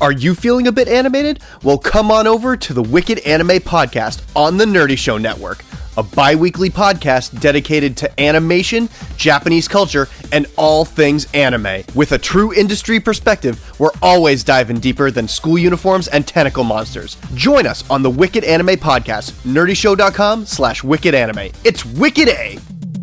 Are you feeling a bit animated? Well, come on over to the Wicked Anime Podcast on the Nerdy Show Network, a bi-weekly podcast dedicated to animation, Japanese culture, and all things anime. With a true industry perspective, we're always diving deeper than school uniforms and tentacle monsters. Join us on the Wicked Anime Podcast, nerdyshow.com/wickedanime. It's Wicked A!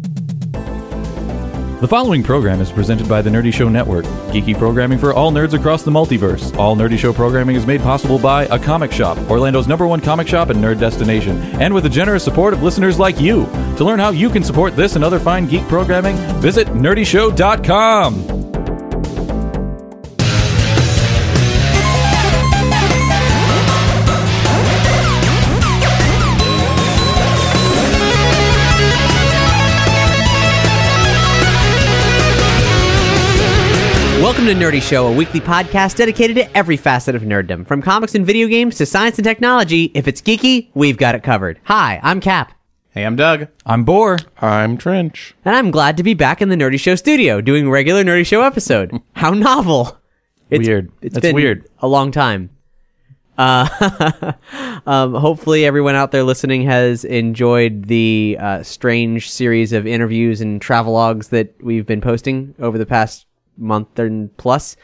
The following program is presented by the Nerdy Show Network, geeky programming for all nerds across the multiverse. All Nerdy Show programming is made possible by A Comic Shop, Orlando's #1 comic shop and nerd destination, and with the generous support of listeners like you. To learn how you can support this and other fine geek programming, visit nerdyshow.com. Welcome to Nerdy Show, a weekly podcast dedicated to every facet of nerddom. From comics and video games to science and technology, if it's geeky, we've got it covered. Hi, I'm Cap. Hey, I'm Doug. I'm Boar. I'm Trench. And I'm glad to be back in the Nerdy Show studio doing a regular Nerdy Show episode. How novel. Weird. It's That's been weird. a long time. Hopefully everyone out there listening has enjoyed the strange series of interviews and travelogues that we've been posting over the past month and plus.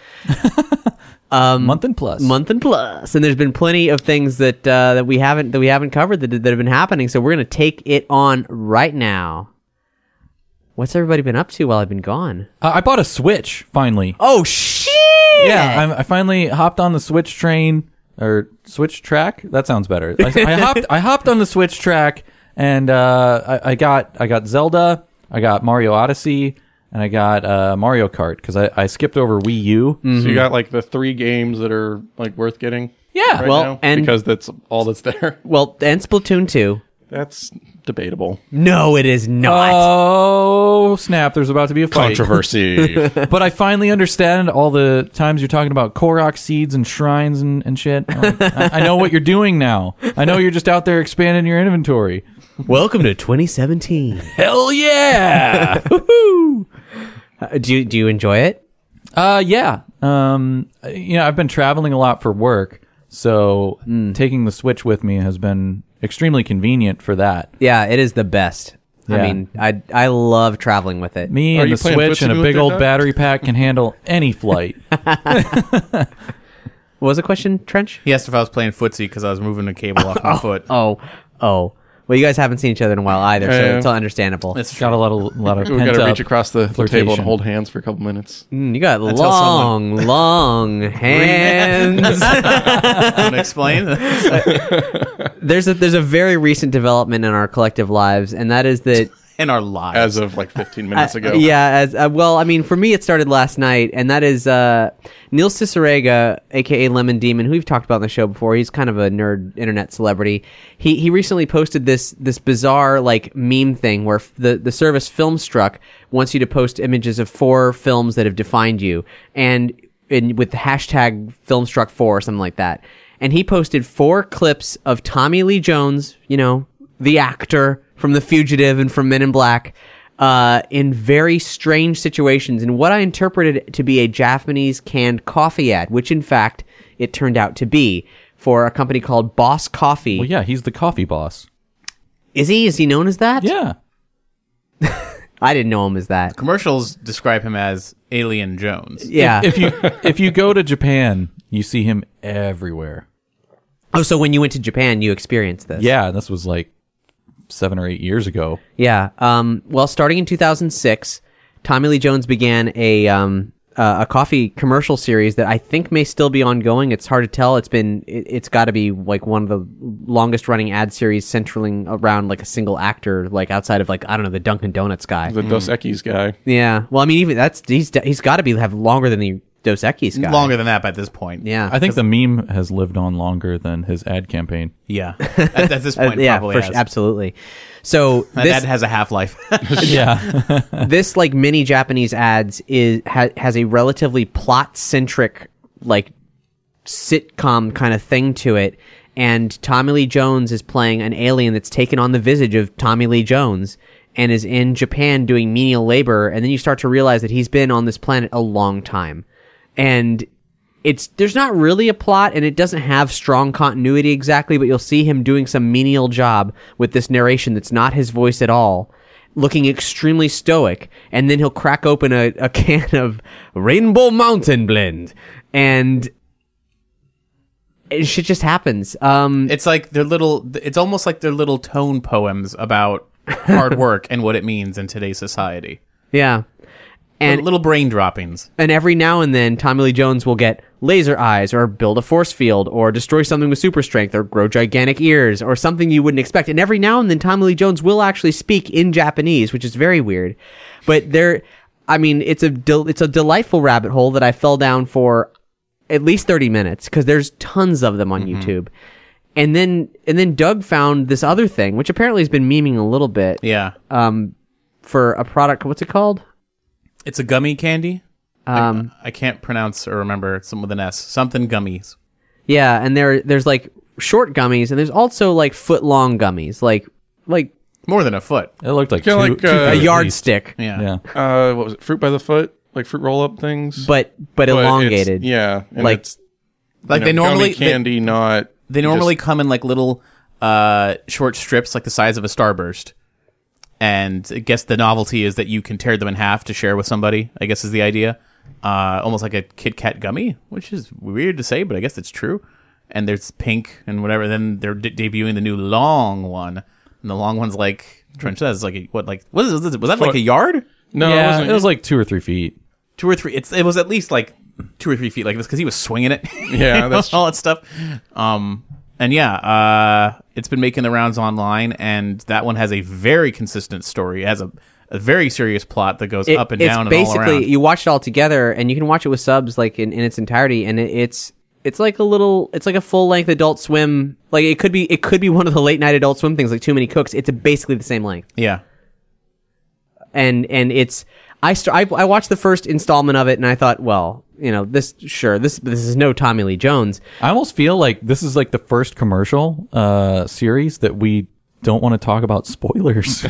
Month and plus. And there's been plenty of things that we haven't covered that have been happening, so we're going to take it on right now. What's everybody been up to while I've been gone? I bought a Switch, finally. Oh, shit! Yeah, I finally hopped on the Switch train, or Switch track? That sounds better. I hopped on the Switch track, and I got Zelda, I got Mario Odyssey, and I got Mario Kart, because I skipped over Wii U. Mm-hmm. So you got like the 3 games that are like worth getting. Yeah, right now, and because that's all that's there. Well, and Splatoon 2. That's debatable. No, it is not. Oh, snap. There's about to be a fight. Controversy. But I finally understand all the times you're talking about Korok seeds and shrines and shit. I know what you're doing now. I know you're just out there expanding your inventory. Welcome to 2017. Hell yeah! Woohoo! Do you enjoy it? Yeah. I've been traveling a lot for work, so taking the Switch with me has been extremely convenient for that. Yeah, it is the best. Yeah. I mean, I love traveling with it. Me Are and you the playing Switch and a footsie big with old it, battery pack can handle any flight. What was the question, Trench? He asked if I was playing footsie because I was moving the cable off my foot. Oh. Well, you guys haven't seen each other in a while either, so Yeah. it's all understandable. It's Got a lot of we got pent to up reach across the table flirtation. and hold hands for a couple minutes. You got Until long hands. Want to explain? There's a very recent development in our collective lives, and that is that. In our lives. As of like 15 minutes ago. Yeah, well, I mean, for me, it started last night, and that is Neil Cicerega, aka Lemon Demon, who we've talked about on the show before. He's kind of a nerd internet celebrity. He recently posted this bizarre like meme thing where the service Filmstruck wants you to post images of 4 films that have defined you, and with the hashtag Filmstruck4 or something like that. And he posted 4 clips of Tommy Lee Jones, the actor from The Fugitive and from Men in Black, in very strange situations, in what I interpreted to be a Japanese canned coffee ad, which in fact it turned out to be, for a company called Boss Coffee. Well, yeah, he's the coffee boss. Is he? Is he known as that? Yeah. I didn't know him as that. Commercials describe him as Alien Jones. Yeah. If you go to Japan, you see him everywhere. Oh, so when you went to Japan, you experienced this? Yeah, this was like 7 or 8 years ago. Yeah. Well, starting in 2006, Tommy Lee Jones began a coffee commercial series that I think may still be ongoing. It's hard to tell. It's got to be like one of the longest running ad series centering around like a single actor, like outside of like, I don't know, the Dunkin' Donuts guy. The Dos Equis guy. Yeah. Well, I mean, even he's got to have longer than the Dos Equis guy. Longer than that by this point. Yeah. I think the meme has lived on longer than his ad campain. Yeah. At this point, yeah, probably has. absolutely. So That has a half-life. Yeah. this like mini Japanese ads has a relatively plot centric like sitcom kind of thing to it, and Tommy Lee Jones is playing an alien that's taken on the visage of Tommy Lee Jones and is in Japan doing menial labor, and then you start to realize that he's been on this planet a long time, and there's not really a plot, and it doesn't have strong continuity exactly, but you'll see him doing some menial job with this narration that's not his voice at all, looking extremely stoic, and then he'll crack open a can of Rainbow Mountain Blend, and shit just happens. It's like it's almost like they're little tone poems about hard work and what it means in today's society. Yeah. And Little brain droppings. And every now and then, Tommy Lee Jones will get laser eyes, or build a force field, or destroy something with super strength, or grow gigantic ears, or something you wouldn't expect. And every now and then, Tommy Lee Jones will actually speak in Japanese, which is very weird. But it's a delightful rabbit hole that I fell down for at least 30 minutes, because there's tons of them on YouTube. And then Doug found this other thing, which apparently has been memeing a little bit. Yeah. For a product, what's it called? It's a gummy candy. I can't pronounce or remember, some with an S. Something gummies. Yeah, and there's like short gummies, and there's also like foot-long gummies, like More than a foot. It looked like Kinda two, like, 2 feet a at least. yardstick, Yeah. Yeah. What was it? Fruit by the foot, like fruit roll up things. but elongated. Yeah, and Like- it's, Like you they know, normally gummy candy, not. they normally just- come in like little short strips, like the size of a Starburst. And I guess the novelty is that you can tear them in half to share with somebody, I guess is the idea. Almost like a Kit Kat gummy, which is weird to say, but I guess it's true. And there's pink and whatever. Then they're debuting the new long one. And the long one's like, Trench says, like, what is this? Was that like a yard? No, Yeah, it wasn't. it was like 2 or 3 feet. 2 or 3. It was at least like 2 or 3 feet like this, because he was swinging it. Yeah, that's all that stuff. And yeah, it's been making the rounds online, and that one has a very consistent story. It has a very serious plot that goes up and down and all around. Basically, you watch it all together, and you can watch it with subs, like in its entirety, and it's like a full length Adult Swim. Like it could be one of the late night Adult Swim things, like Too Many Cooks. It's basically the same length, Yeah. and it's. I watched the first installment of it, and I thought, well, this is no Tommy Lee Jones. I almost feel like this is like the first commercial series that we don't want to talk about spoilers.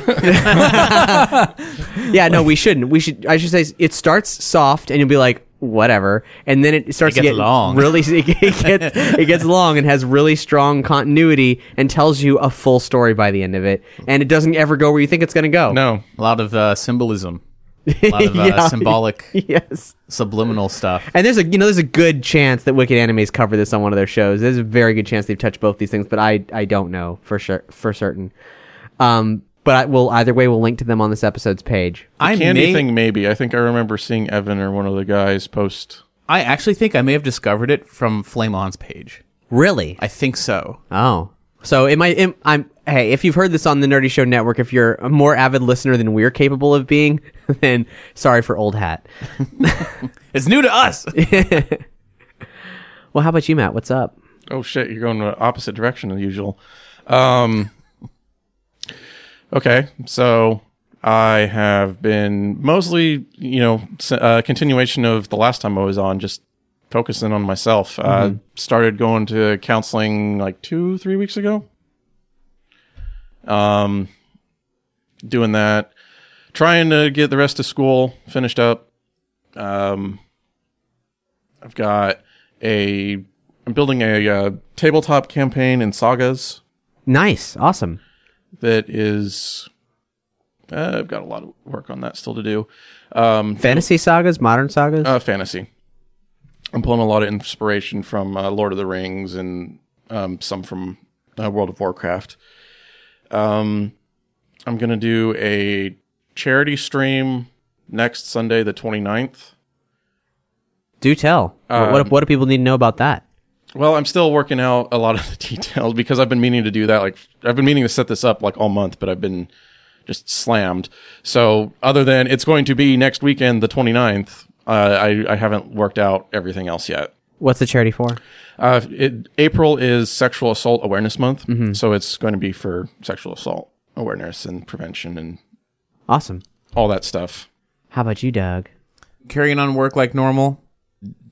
Yeah, no, we shouldn't. I should say it starts soft, and you'll be like, whatever, and then it starts It to gets get long. Really, it gets long and has really strong continuity and tells you a full story by the end of it, and it doesn't ever go where you think it's going to go. No. A lot of symbolism. A lot of Yeah. symbolic, Yes. subliminal stuff. And there's a good chance that Wicked Anime's covered this on one of their shows. There's a very good chance they've touched both these things, but I don't know for certain. But either way, we'll link to them on this episode's page. I Candy thing, maybe. I think I remember seeing Evan or one of the guys post. I actually think I may have discovered it from Flame On's page. Really? I think so. Oh. So hey, if you've heard this on the Nerdy Show Network, if you're a more avid listener than we're capable of being, then sorry for old hat. It's new to us. Well, how about you, Matt? What's up? Oh shit, you're going the opposite direction than usual. Okay, so I have been mostly, continuation of the last time I was on, just focusing on myself. Started going to counseling like 2-3 weeks ago. Doing that, trying to get the rest of school finished up. I'm building a tabletop campaign in Sagas Nice. Awesome. that is, I've got a lot of work on that still to do. Fantasy sagas? Modern sagas? Fantasy. I'm pulling a lot of inspiration from Lord of the Rings and some from World of Warcraft. I'm going to do a charity stream next Sunday, the 29th. Do tell. What do people need to know about that? Well, I'm still working out a lot of the details because I've been meaning to do that. Like, I've been meaning to set this up like all month, but I've been just slammed. So other than it's going to be next weekend, the 29th, I haven't worked out everything else yet. What's the charity for? April is Sexual Assault Awareness Month, so it's going to be for sexual assault awareness and prevention and Awesome. all that stuff. How about you, Doug? Carrying on work like normal.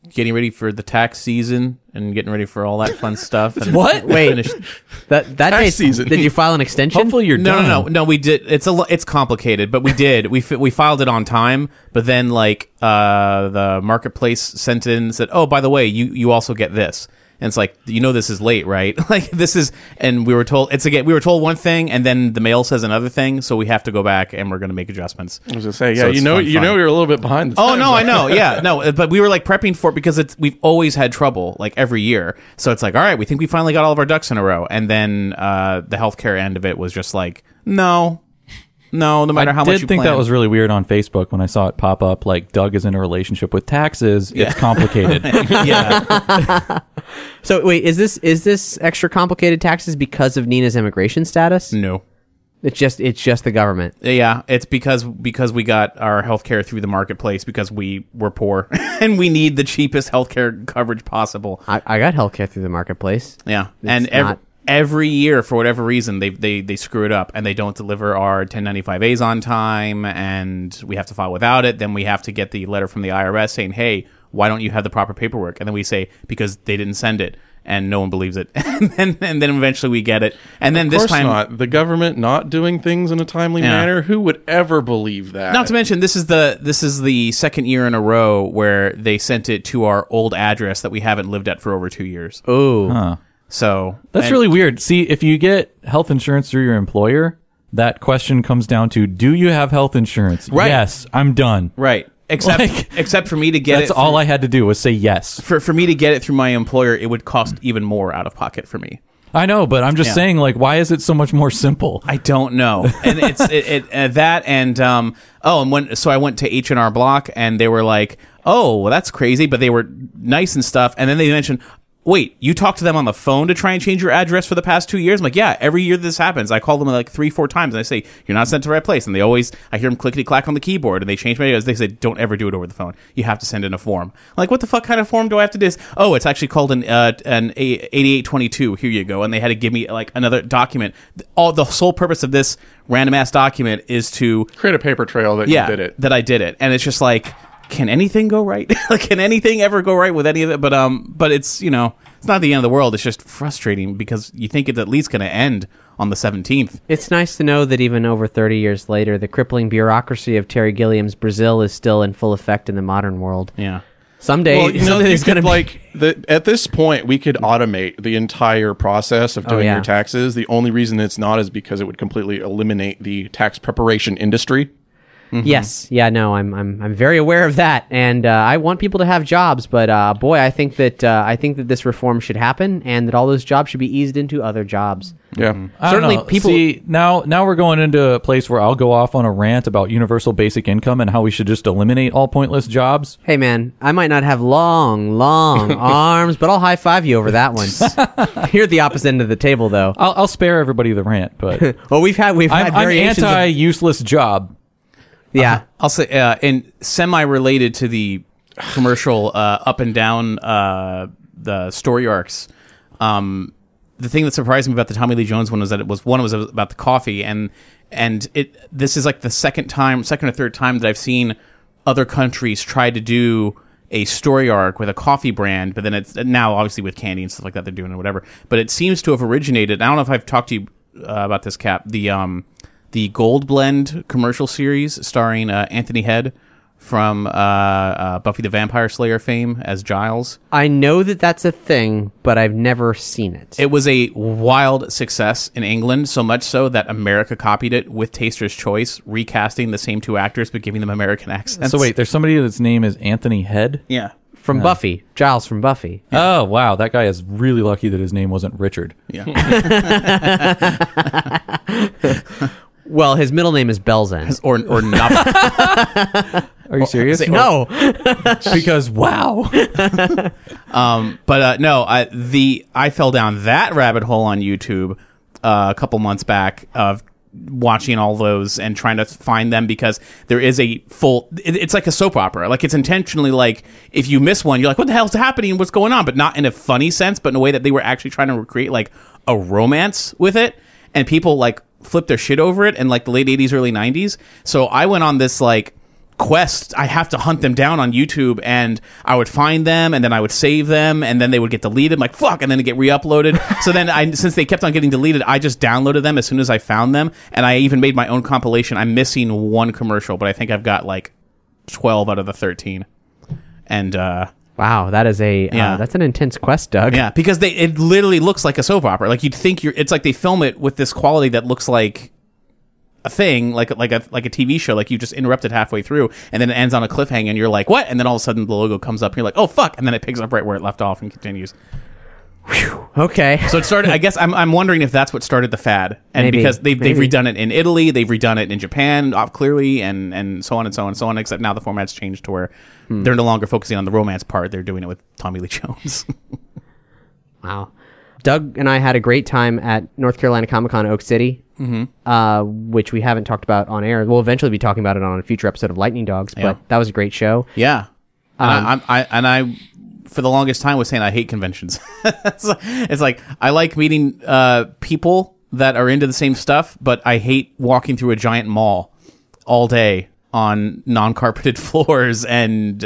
getting ready for the tax season and getting ready for all that fun stuff. And What? Wait. That day season. Did you file an extension? Hopefully you're done. No. We did. It's complicated, but we did. We filed it on time, but then like the marketplace sent in and said, "Oh, by the way, you also get this." And it's like, this is late, right? Like this is, and we were told we were told one thing, and then the mail says another thing, so we have to go back and we're going to make adjustments. I was gonna say, yeah, So it's fun. you're a little bit behind. The Oh times, no, right? I know, yeah, no, but we were like prepping for it because we've always had trouble like every year. So it's like, all right, we think we finally got all of our ducks in a row, and then the healthcare end of it was just like, no matter how much you I did think plan. that was really weird on Facebook when I saw it pop up. Like Doug is in a relationship with taxes. It's complicated. yeah. So wait, is this extra complicated taxes because of Nina's immigration status? No. It's just the government. Yeah, it's because we got our healthcare through the marketplace because we were poor and we need the cheapest healthcare coverage possible. I got healthcare through the marketplace. Yeah, It's and not- every year for whatever reason they screw it up and they don't deliver our 1095As on time, and we have to file without it. Then we have to get the letter from the IRS saying, "Hey, why don't you have the proper paperwork?" And then we say because they didn't send it. And no one believes it, and then eventually we get it, and then Of this course time, not. The government not doing things in a timely Yeah. manner. Who would ever believe that? not to mention this is the second year in a row where they sent it to our old address that we haven't lived at for over 2 years. Oh, Huh. So That's and- really weird. See, if you get health insurance through your employer, that question comes down to, do you have health insurance? Right. Yes, I'm done. right. Except for me to get That's it. all I had to do was say yes. For me to get it through my employer, it would cost even more out of pocket for me. I know, but I'm just Yeah. saying, like, why is it so much more simple? I don't know, and it's that and I went to H&R Block and they were like, oh, well, that's crazy, but they were nice and stuff, and then they mentioned, wait, you talked to them on the phone to try and change your address for the past 2 years? I'm like, yeah, every year this happens. I call them like 3-4 times and I say, you're not sent to the right place. And I hear them clickety clack on the keyboard and they change my address. They say, don't ever do it over the phone. You have to send in a form. I'm like, what the fuck kind of form do I have to do this? Oh, it's actually called an 8822. Here you go. And they had to give me like another document. The sole purpose of this random ass document is to Create a paper trail that you did it. that I did it. And it's just like, can anything go right? Like, can anything ever go right with any of it? But it's, it's not the end of the world. It's just frustrating because you think it's at least going to end on the 17th. it's nice to know that even over 30 years later, the crippling bureaucracy of Terry Gilliam's Brazil is still in full effect in the modern world. Yeah. Someday, Well, someday there's going to be at this point, we could automate the entire process of doing yeah. your taxes. The only reason it's not is because it would completely eliminate the tax preparation industry. Yes, yeah, no, I'm very aware of that, and I want people to have jobs, but boy, I think that this reform should happen, and that all those jobs should be eased into other jobs. Yeah. I don't Certainly know. people- See, now we're going into a place where I'll go off on a rant about universal basic income and how we should just eliminate all pointless jobs. Hey, man, I might not have long arms, but I'll high five you over that one. You're at the opposite end of the table, though. I'll spare everybody the rant, but Well, we've had I'm variations. anti-useless job. Yeah. I'll say, and semi-related to the commercial up and down the story arcs, the thing that surprised me about the Tommy Lee Jones one was that it was about the coffee, and this is like the second or third time that I've seen other countries try to do a story arc with a coffee brand, but then it's now obviously with candy and stuff like that they're doing or whatever. But it seems to have originated. I don't know if I've talked to you about this, Cap. The Gold Blend commercial series starring Anthony Head from Buffy the Vampire Slayer fame as Giles. I know that that's a thing, but I've never seen it. It was a wild success in England, so much so that America copied it with Taster's Choice, recasting the same two actors but giving them American accents. So wait, there's somebody that's name is Anthony Head? Yeah. From Buffy. Giles from Buffy. Oh, wow. That guy is really lucky that his name wasn't Richard. Yeah. Well, his middle name is Belzen. or not. Are you serious? No. Because, wow. I fell down that rabbit hole on YouTube a couple months back of watching all those and trying to find them because there is a full it's like a soap opera. Like, it's intentionally like, if you miss one, you're like, what the hell's happening, what's going on? But not in a funny sense, but in a way that they were actually trying to recreate like a romance with it, and people like flip their shit over it in like the late 80s, early 90s. So I went on this like quests, I have to hunt them down on YouTube, and I would find them, and then I would save them, and then they would get deleted. I'm like, fuck, and then they get re-uploaded. So then, since they kept on getting deleted, I just downloaded them as soon as I found them, and I even made my own compilation. I'm missing one commercial, but I think I've got like 12 out of the 13. And wow, that is that's an intense quest, Doug. yeah, because it literally looks like a soap opera. Like, you'd think it's like they film it with this quality that looks like a thing, like a TV show, like you just interrupted halfway through, and then it ends on a cliffhanger, and you're like, what? And then all of a sudden the logo comes up, and you're like, oh fuck, and then it picks up right where it left off and continues. Okay. So it started. I guess I'm wondering if that's what started the fad, and Maybe. because they've redone it in Italy, they've redone it in Japan, clearly, and so on and so on and so on. Except now the format's changed to where they're no longer focusing on the romance part; they're doing it with Tommy Lee Jones. Wow. Doug and I had a great time at North Carolina Comic-Con Oak City, which we haven't talked about on air. We'll eventually be talking about it on a future episode of Lightning Dogs, but that was a great show. Yeah, and I for the longest time was saying I hate conventions. It's like I like meeting people that are into the same stuff, but I hate walking through a giant mall all day on non-carpeted floors and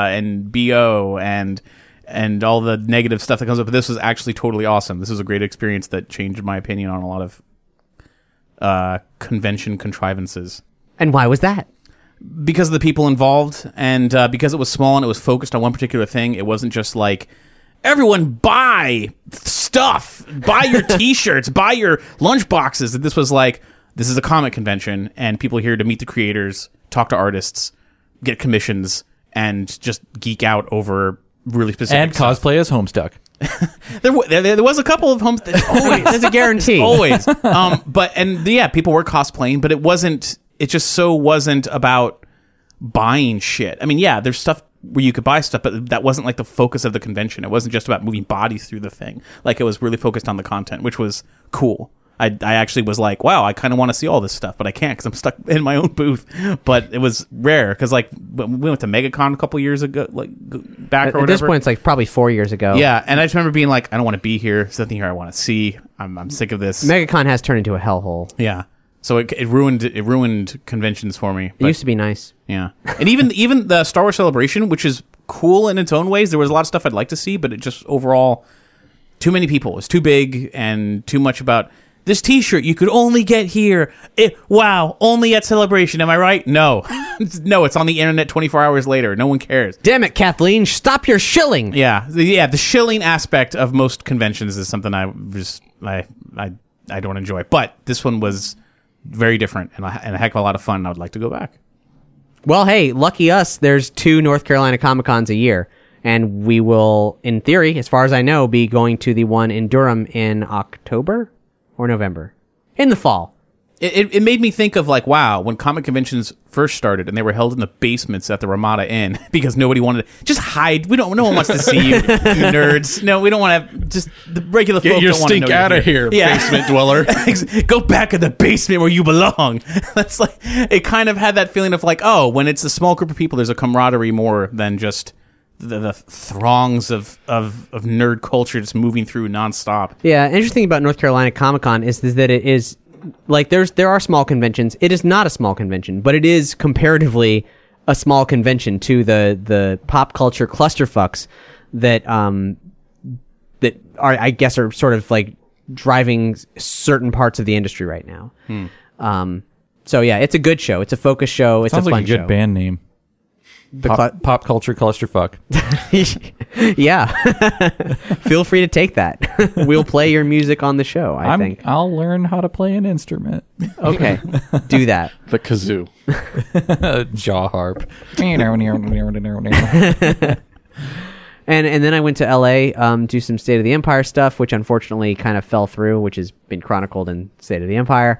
BO and all the negative stuff that comes up. But this was actually totally awesome. This was a great experience that changed my opinion on a lot of convention contrivances. And why was that? Because of the people involved, and because it was small and it was focused on one particular thing. It wasn't just like, everyone buy stuff, buy your t-shirts, buy your lunch boxes. This was like, this is a comic convention, and people are here to meet the creators, talk to artists, get commissions, and just geek out over really specific And stuff. cosplay as Homestuck. There was a couple of homes. Always, There's a guarantee. always. People were cosplaying, but it wasn't. It just so wasn't about buying shit. I mean, yeah, there's stuff where you could buy stuff, but that wasn't like the focus of the convention. It wasn't just about moving bodies through the thing. Like, it was really focused on the content, which was cool. I actually was like, wow, I kind of want to see all this stuff, but I can't because I'm stuck in my own booth. But it was rare because, like, we went to MegaCon a couple years ago, like back or whatever. At this point, it's like probably 4 years ago. Yeah, and I just remember being like, I don't want to be here. There's nothing here I want to see. I'm sick of this. MegaCon has turned into a hellhole. Yeah, so it ruined conventions for me. It used to be nice. Yeah, and even the Star Wars Celebration, which is cool in its own ways. There was a lot of stuff I'd like to see, but it just overall too many people. It was too big and too much about. This T-shirt you could only get here. Wow, only at Celebration. Am I right? No. No, it's on the internet 24 hours later. No one cares. Damn it, Kathleen! Stop your shilling. Yeah, the shilling aspect of most conventions is something I don't enjoy. But this one was very different and a heck of a lot of fun. I would like to go back. Well, hey, lucky us. There's 2 North Carolina Comic-Cons a year. And we will, in theory, as far as I know, be going to the one in Durham in October or November. In the fall. It made me think of, like, wow, when comic conventions first started and they were held in the basements at the Ramada Inn because nobody wanted to just hide. No one wants to see you, you nerds. No, we don't want to have just the regular folk. Get your don't want to stink know out you're of here, Yeah. basement dweller. Go back in the basement where you belong. That's like, it kind of had that feeling of like, oh, when it's a small group of people, there's a camaraderie more than just the throngs of nerd culture just moving through nonstop. Yeah, interesting about North Carolina Comic-Con is that it is, like, there are small conventions. It is not a small convention, but it is comparatively a small convention to the pop culture clusterfucks that that are, I guess, are sort of like driving certain parts of the industry right now. So yeah, it's a good show. It's a focus show. It's Sounds a fun like a good show. band name. Pop culture clusterfuck. Yeah. Feel free to take that. We'll play your music on the show, I think. I'll learn how to play an instrument. Okay. Do that. The kazoo. Jaw harp. And then I went to LA, do some State of the Empire stuff, which unfortunately kind of fell through, which has been chronicled in State of the Empire.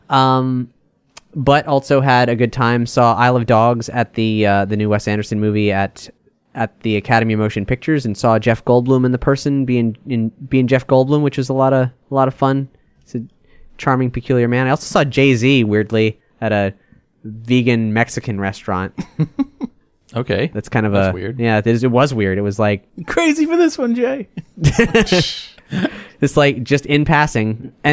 But also had a good time. Saw Isle of Dogs at the new Wes Anderson movie at the Academy of Motion Pictures, and saw Jeff Goldblum in the person being Jeff Goldblum, which was a lot of fun. It's a charming, peculiar man. I also saw Jay-Z weirdly at a vegan Mexican restaurant. Okay. That's kind of That's weird. Yeah, it was weird. It was like Crazy for this one, Jay. it's like just in passing. And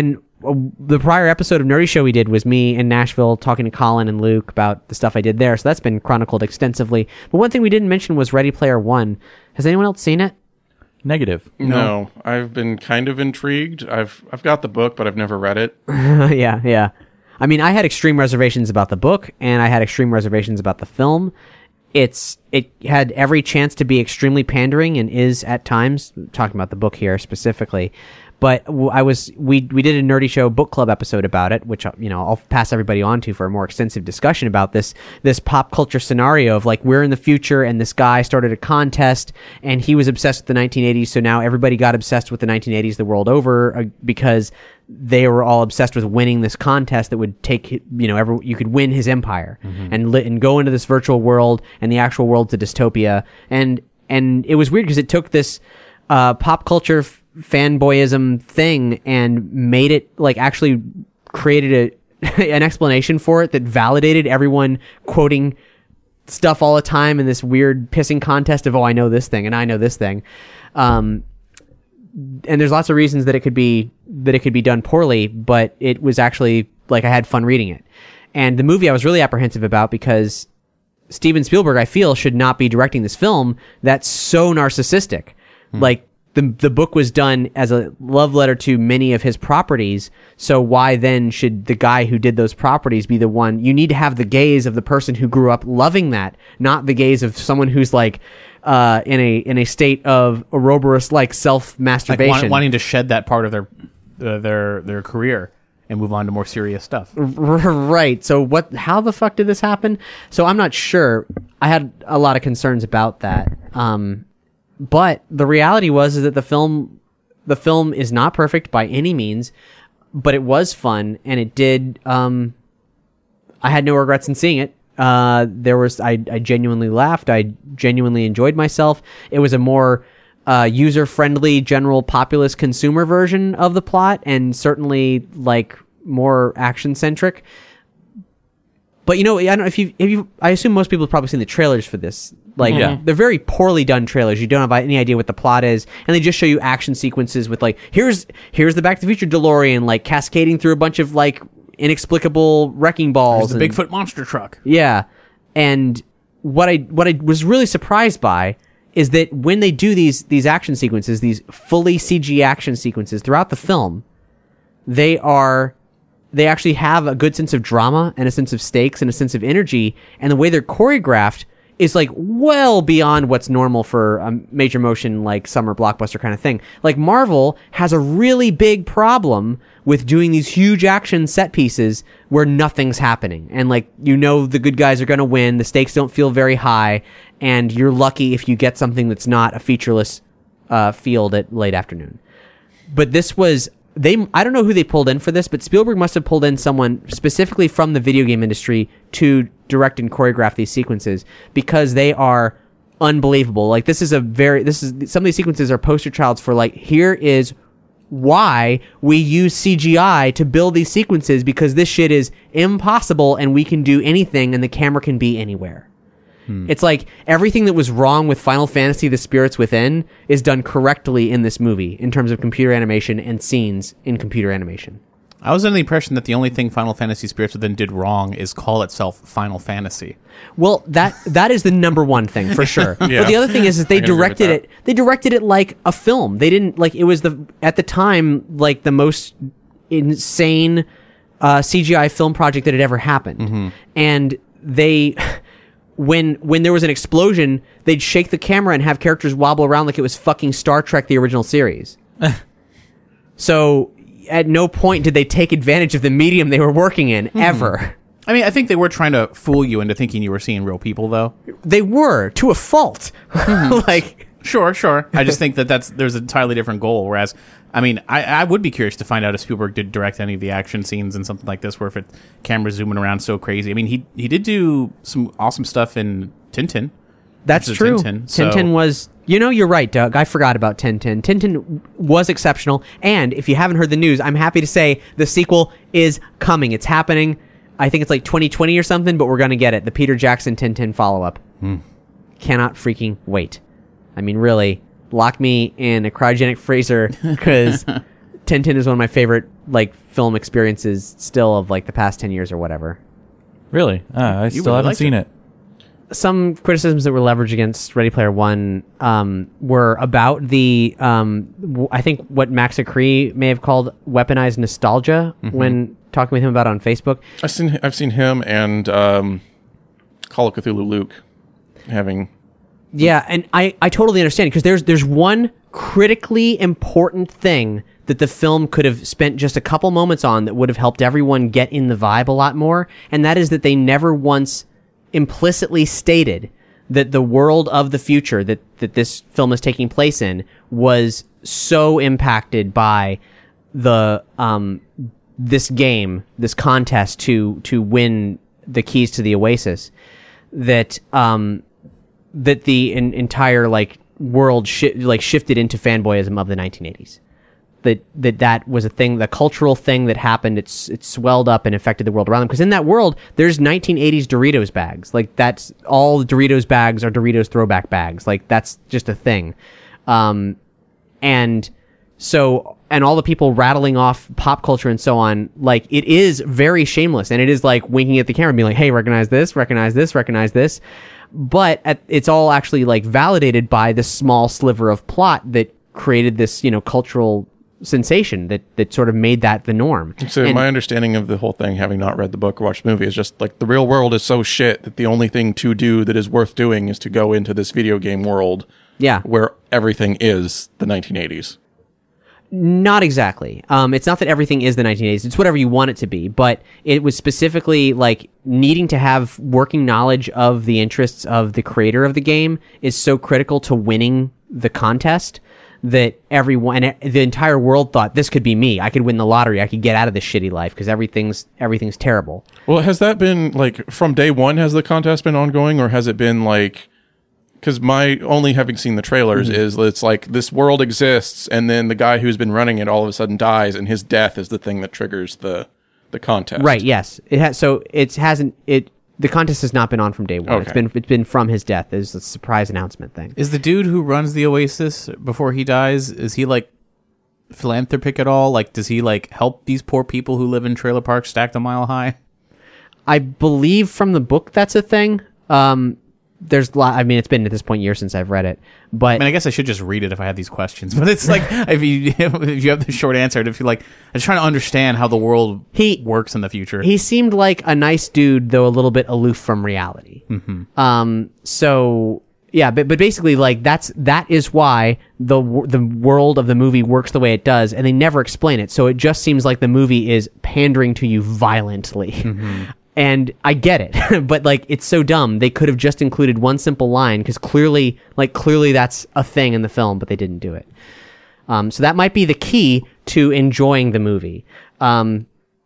the prior episode of Nerdy Show we did was me in Nashville talking to Colin and Luke about the stuff I did there. So that's been chronicled extensively. But one thing we didn't mention was Ready Player One. Has anyone else seen it? Negative. No, I've been kind of intrigued. I've got the book, but I've never read it. Yeah. I mean, I had extreme reservations about the book, and I had extreme reservations about the film. It had every chance to be extremely pandering, and is at times, talking about the book here specifically. But we did a Nerdy Show book club episode about it, which I'll pass everybody on to for a more extensive discussion about this pop culture scenario of like we're in the future and this guy started a contest and he was obsessed with the 1980s, so now everybody got obsessed with the 1980s the world over because they were all obsessed with winning this contest that would take you could win his empire and go into this virtual world, and the actual world's a dystopia, and it was weird because it took this pop culture fanboyism thing and made it like actually created an explanation for it that validated everyone quoting stuff all the time in this weird pissing contest of, oh, I know this thing and I know this thing. And there's lots of reasons that it could be done poorly, but it was actually like I had fun reading it. And the movie I was really apprehensive about because Steven Spielberg, I feel, should not be directing this film that's so narcissistic. Like, the book was done as a love letter to many of his properties, so why then should the guy who did those properties be the one? You need to have the gaze of the person who grew up loving that, not the gaze of someone who's like in a state of Ouroboros like self-masturbation, like wanting to shed that part of their career and move on to more serious stuff. Right. So how the fuck did this happen? So I'm not sure. I had a lot of concerns about that. But the reality was that the film is not perfect by any means, but it was fun, and it did. I had no regrets in seeing it. I genuinely laughed. I genuinely enjoyed myself. It was a more user-friendly, general populist consumer version of the plot, and certainly like more action-centric. But I don't know if you. I assume most people have probably seen the trailers for this. Like, they're very poorly done trailers. You don't have any idea what the plot is, and they just show you action sequences with like, here's the Back to the Future DeLorean like cascading through a bunch of like inexplicable wrecking balls. There's the Bigfoot monster truck. Yeah, and what I was really surprised by is that when they do these action sequences, these fully CG action sequences throughout the film, they actually have a good sense of drama and a sense of stakes and a sense of energy, and the way they're choreographed is like well beyond what's normal for a major motion like summer blockbuster kind of thing. Like Marvel has a really big problem with doing these huge action set pieces where nothing's happening, and like the good guys are going to win, the stakes don't feel very high, and you're lucky if you get something that's not a featureless field at late afternoon. But this was I don't know who they pulled in for this, but Spielberg must have pulled in someone specifically from the video game industry to direct and choreograph these sequences because they are unbelievable. Like some of these sequences are poster childs for like, here is why we use CGI to build these sequences, because this shit is impossible and we can do anything and the camera can be anywhere. It's like everything that was wrong with Final Fantasy The Spirits Within is done correctly in this movie in terms of computer animation and scenes in computer animation. I was under the impression that the only thing Final Fantasy Spirits Within did wrong is call itself Final Fantasy. Well, that is the number one thing for sure. Yeah. But the other thing is that they directed it like a film. They didn't like it was at the time like the most insane CGI film project that had ever happened. And they when there was an explosion, they'd shake the camera and have characters wobble around like it was fucking Star Trek the original series. So at no point did they take advantage of the medium they were working in, ever. I mean, I think they were trying to fool you into thinking you were seeing real people, though. They were, to a fault. Like, Sure. I just think there's a entirely different goal. Whereas, I mean, I would be curious to find out if Spielberg did direct any of the action scenes in something like this, where if camera's zooming around so crazy. I mean, he did do some awesome stuff in Tintin. That's true. Tintin was, you're right, Doug. I forgot about Tintin. Tintin was exceptional. And if you haven't heard the news, I'm happy to say the sequel is coming. It's happening. I think it's like 2020 or something, but we're going to get it. The Peter Jackson Tintin follow-up. Cannot freaking wait. I mean, really, lock me in a cryogenic freezer because Tintin is one of my favorite like film experiences still of like the past 10 years or whatever. Really? I still really haven't liked seen it. Some criticisms that were leveraged against Ready Player One were about the I think what Max Acree may have called weaponized nostalgia when talking with him about it on Facebook. I've seen him and Call of Cthulhu Luke having. Yeah, and I totally understand because there's one critically important thing that the film could have spent just a couple moments on that would have helped everyone get in the vibe a lot more, and that is that they never once implicitly stated that the world of the future that this film is taking place in was so impacted by the this game, this contest to win the keys to the Oasis, that that the entire like world shifted into fanboyism of the 1980s. That was a thing, the cultural thing that happened. It swelled up and affected the world around them. Because in that world, there's 1980s Doritos bags. Like that's all the Doritos bags are Doritos throwback bags. Like that's just a thing. And all the people rattling off pop culture and so on, like it is very shameless, and it is like winking at the camera, being like, "Hey, recognize this, recognize this, recognize this." But it's all actually like validated by this small sliver of plot that created this, cultural sensation that sort of made that the norm. So my understanding of the whole thing, having not read the book or watched the movie, is just like the real world is so shit that the only thing to do that is worth doing is to go into this video game world. Yeah. Where everything is the 1980s. Not exactly. It's not that everything is the 1980s. It's whatever you want it to be. But it was specifically like needing to have working knowledge of the interests of the creator of the game is so critical to winning the contest that the entire world thought this could be me. I could win the lottery. I could get out of this shitty life because everything's terrible. Well, has that been like from day one? Has the contest been ongoing, or has it been like? Because my only having seen the trailers is it's like this world exists, and then the guy who's been running it all of a sudden dies, and his death is the thing that triggers the contest. Right. Yes. It has. So it hasn't. The contest has not been on from day one. Okay. It's been from his death. It's a surprise announcement thing. Is the dude who runs the Oasis before he dies, is he like philanthropic at all? Like, does he like help these poor people who live in trailer parks stacked a mile high? I believe from the book that's a thing. There's a lot. I mean, it's been at this point years since I've read it, but I mean, I guess I should just read it if I had these questions. But it's like if you have the short answer, if you like, I'm just trying to understand how the world works in the future. He seemed like a nice dude, though a little bit aloof from reality. Mm-hmm. So yeah, but basically, like that is why the world of the movie works the way it does, and they never explain it. So it just seems like the movie is pandering to you violently. Mm-hmm. And I get it, but like it's so dumb. They could have just included one simple line because clearly that's a thing in the film, but they didn't do it. So that might be the key to enjoying the movie. Yeah,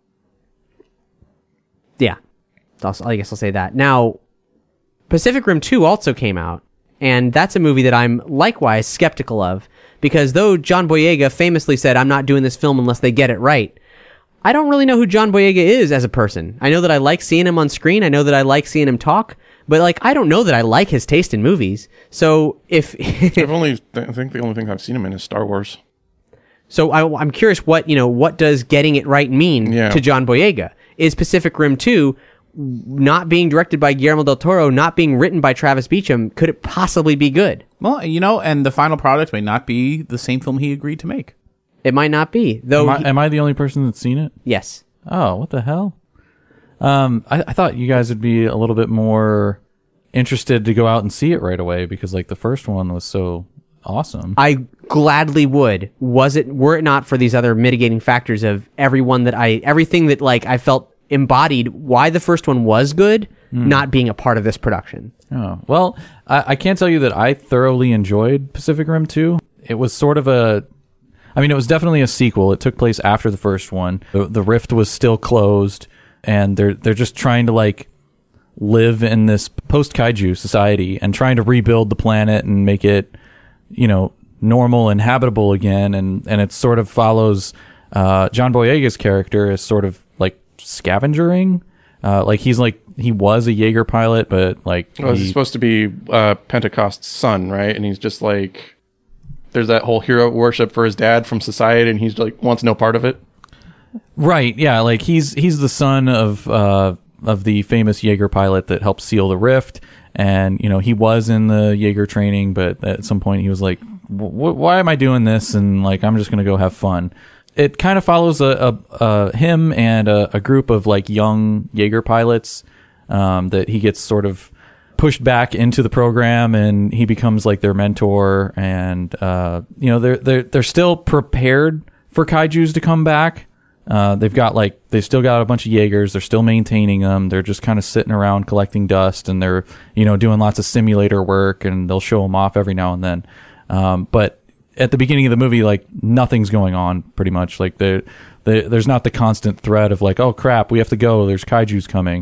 I guess I'll say that. Now, Pacific Rim 2 also came out, and that's a movie that I'm likewise skeptical of because though John Boyega famously said, "I'm not doing this film unless they get it right," I don't really know who John Boyega is as a person. I know that I like seeing him on screen. I know that I like seeing him talk, but like I don't know that I like his taste in movies. So I think the only thing I've seen him in is Star Wars. So I'm curious what does getting it right mean to John Boyega? Is Pacific Rim 2 not being directed by Guillermo del Toro, not being written by Travis Beacham? Could it possibly be good? Well, and the final product may not be the same film he agreed to make. It might not be, though. Am I the only person that's seen it? Yes. Oh, what the hell? I thought you guys would be a little bit more interested to go out and see it right away because like the first one was so awesome. I gladly would. Were it not for these other mitigating factors of everything that like I felt embodied why the first one was good, not being a part of this production. Oh, well, I can't tell you that I thoroughly enjoyed Pacific Rim 2. It was sort of it was definitely a sequel. It took place after the first one. The rift was still closed, and they're just trying to like live in this post-kaiju society and trying to rebuild the planet and make it, normal and habitable again. And it sort of follows John Boyega's character as sort of like scavengering. He was a Jaeger pilot, but like he's supposed to be Pentecost's son, right? And he's just like there's that whole hero worship for his dad from society, and he's like wants no part of it. Right, yeah, like he's the son of the famous Jaeger pilot that helped seal the rift, and he was in the Jaeger training, but at some point he was like, why am I doing this? And like, I'm just gonna go have fun. It kind of follows him and a group of like young Jaeger pilots that he gets sort of pushed back into the program, and he becomes like their mentor, and they're still prepared for kaijus to come back. They've still got a bunch of Jaegers. They're still maintaining them. They're just kind of sitting around collecting dust, and they're, doing lots of simulator work, and they'll show them off every now and then. But at the beginning of the movie, like nothing's going on pretty much. Like there's not the constant threat of like, oh crap, we have to go. There's kaijus coming.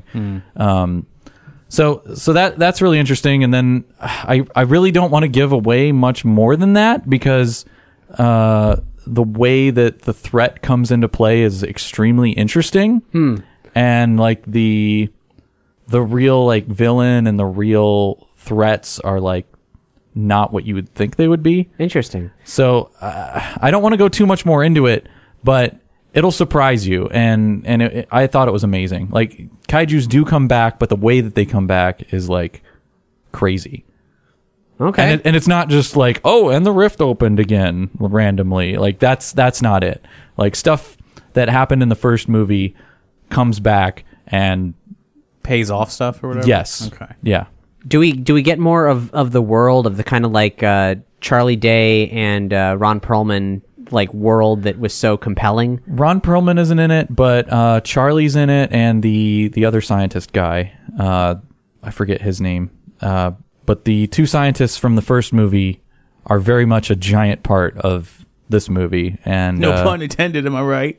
So that's really interesting. And then I really don't want to give away much more than that, because, the way that the threat comes into play is extremely interesting. And like the real like villain and the real threats are like not what you would think they would be. Interesting. So I don't want to go too much more into it, but it'll surprise you. And I thought it was amazing. Like kaijus do come back, but the way that they come back is like crazy. Okay. And it's not just like, oh, and the rift opened again randomly. Like that's not it. Like stuff that happened in the first movie comes back and pays off stuff or whatever. Yes. Okay. Yeah. Do we get more of the world of the kind of like Charlie Day and Ron Perlman like world that was so compelling? Ron Perlman isn't in it, but Charlie's in it, and the other scientist guy, I forget his name. But the two scientists from the first movie are very much a giant part of this movie. And no pun intended, am I right?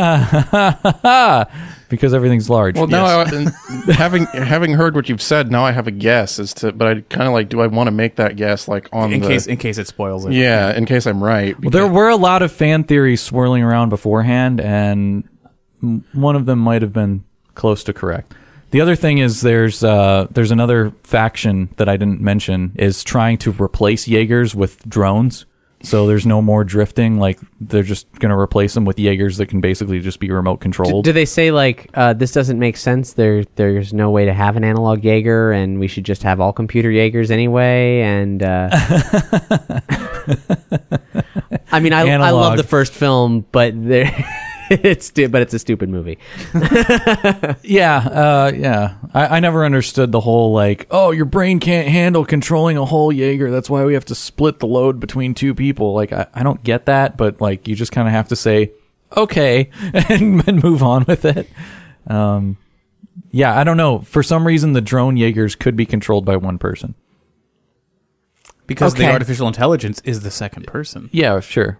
Because everything's large. Well, now having heard what you've said, now I have a guess but I kind of like, do I want to make that guess like in case it spoils it? Yeah, in case I'm right. Well, there were a lot of fan theories swirling around beforehand, and one of them might have been close to correct. The other thing is there's another faction that I didn't mention is trying to replace Jaegers with drones. So there's no more drifting. Like they're just going to replace them with Jaegers that can basically just be remote controlled. Do they say like this doesn't make sense? There's no way to have an analog Jaeger, and we should just have all computer Jaegers anyway. And I mean, I love the first film, but it's a stupid movie. Yeah. I never understood the whole like, oh, your brain can't handle controlling a whole Jaeger. That's why we have to split the load between two people. Like, I don't get that, but like, you just kind of have to say, okay, and move on with it. Yeah, I don't know. For some reason, the drone Jaegers could be controlled by one person. Because the artificial intelligence is the second person. Yeah, sure.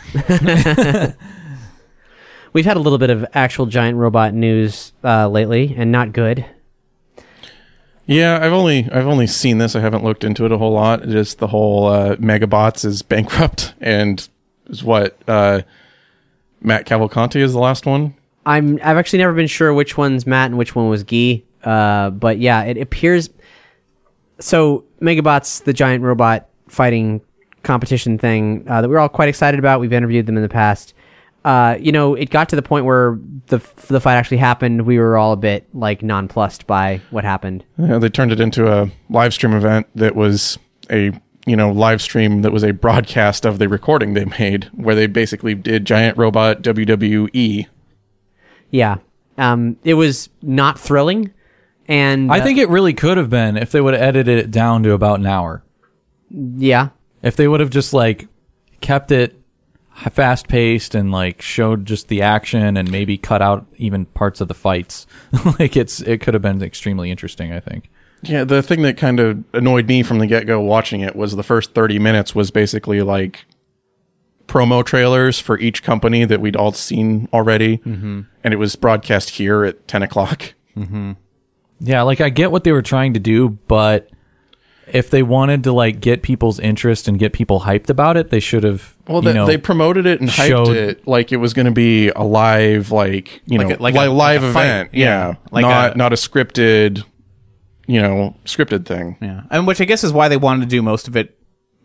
We've had a little bit of actual giant robot news lately, and not good. Yeah, I've only seen this. I haven't looked into it a whole lot. Just the whole Megabots is bankrupt, and is what Matt Cavalcanti is the last one. I've actually never been sure which one's Matt and which one was Guy. But yeah, it appears. So Megabots, the giant robot fighting competition thing that we're all quite excited about. We've interviewed them in the past. It got to the point where the fight actually happened. We were all a bit like nonplussed by what happened. Yeah, they turned it into a live stream event that was a live stream that was a broadcast of the recording they made, where they basically did giant robot WWE. Yeah, it was not thrilling, and I think it really could have been if they would have edited it down to about an hour. Yeah, if they would have just like kept it fast paced and like showed just the action and maybe cut out even parts of the fights. Like it could have been extremely interesting, I think. Yeah, the thing that kind of annoyed me from the get-go watching it was the first 30 minutes was basically like promo trailers for each company that we'd all seen already. Mm-hmm. And it was broadcast here at 10 o'clock. Mm-hmm. Yeah, like I get what they were trying to do, but if they wanted to like get people's interest and get people hyped about it, they should have. Well, they promoted it and hyped it like it was going to be a live, like live event. Yeah, not a scripted, scripted thing. Yeah, and which I guess is why they wanted to do most of it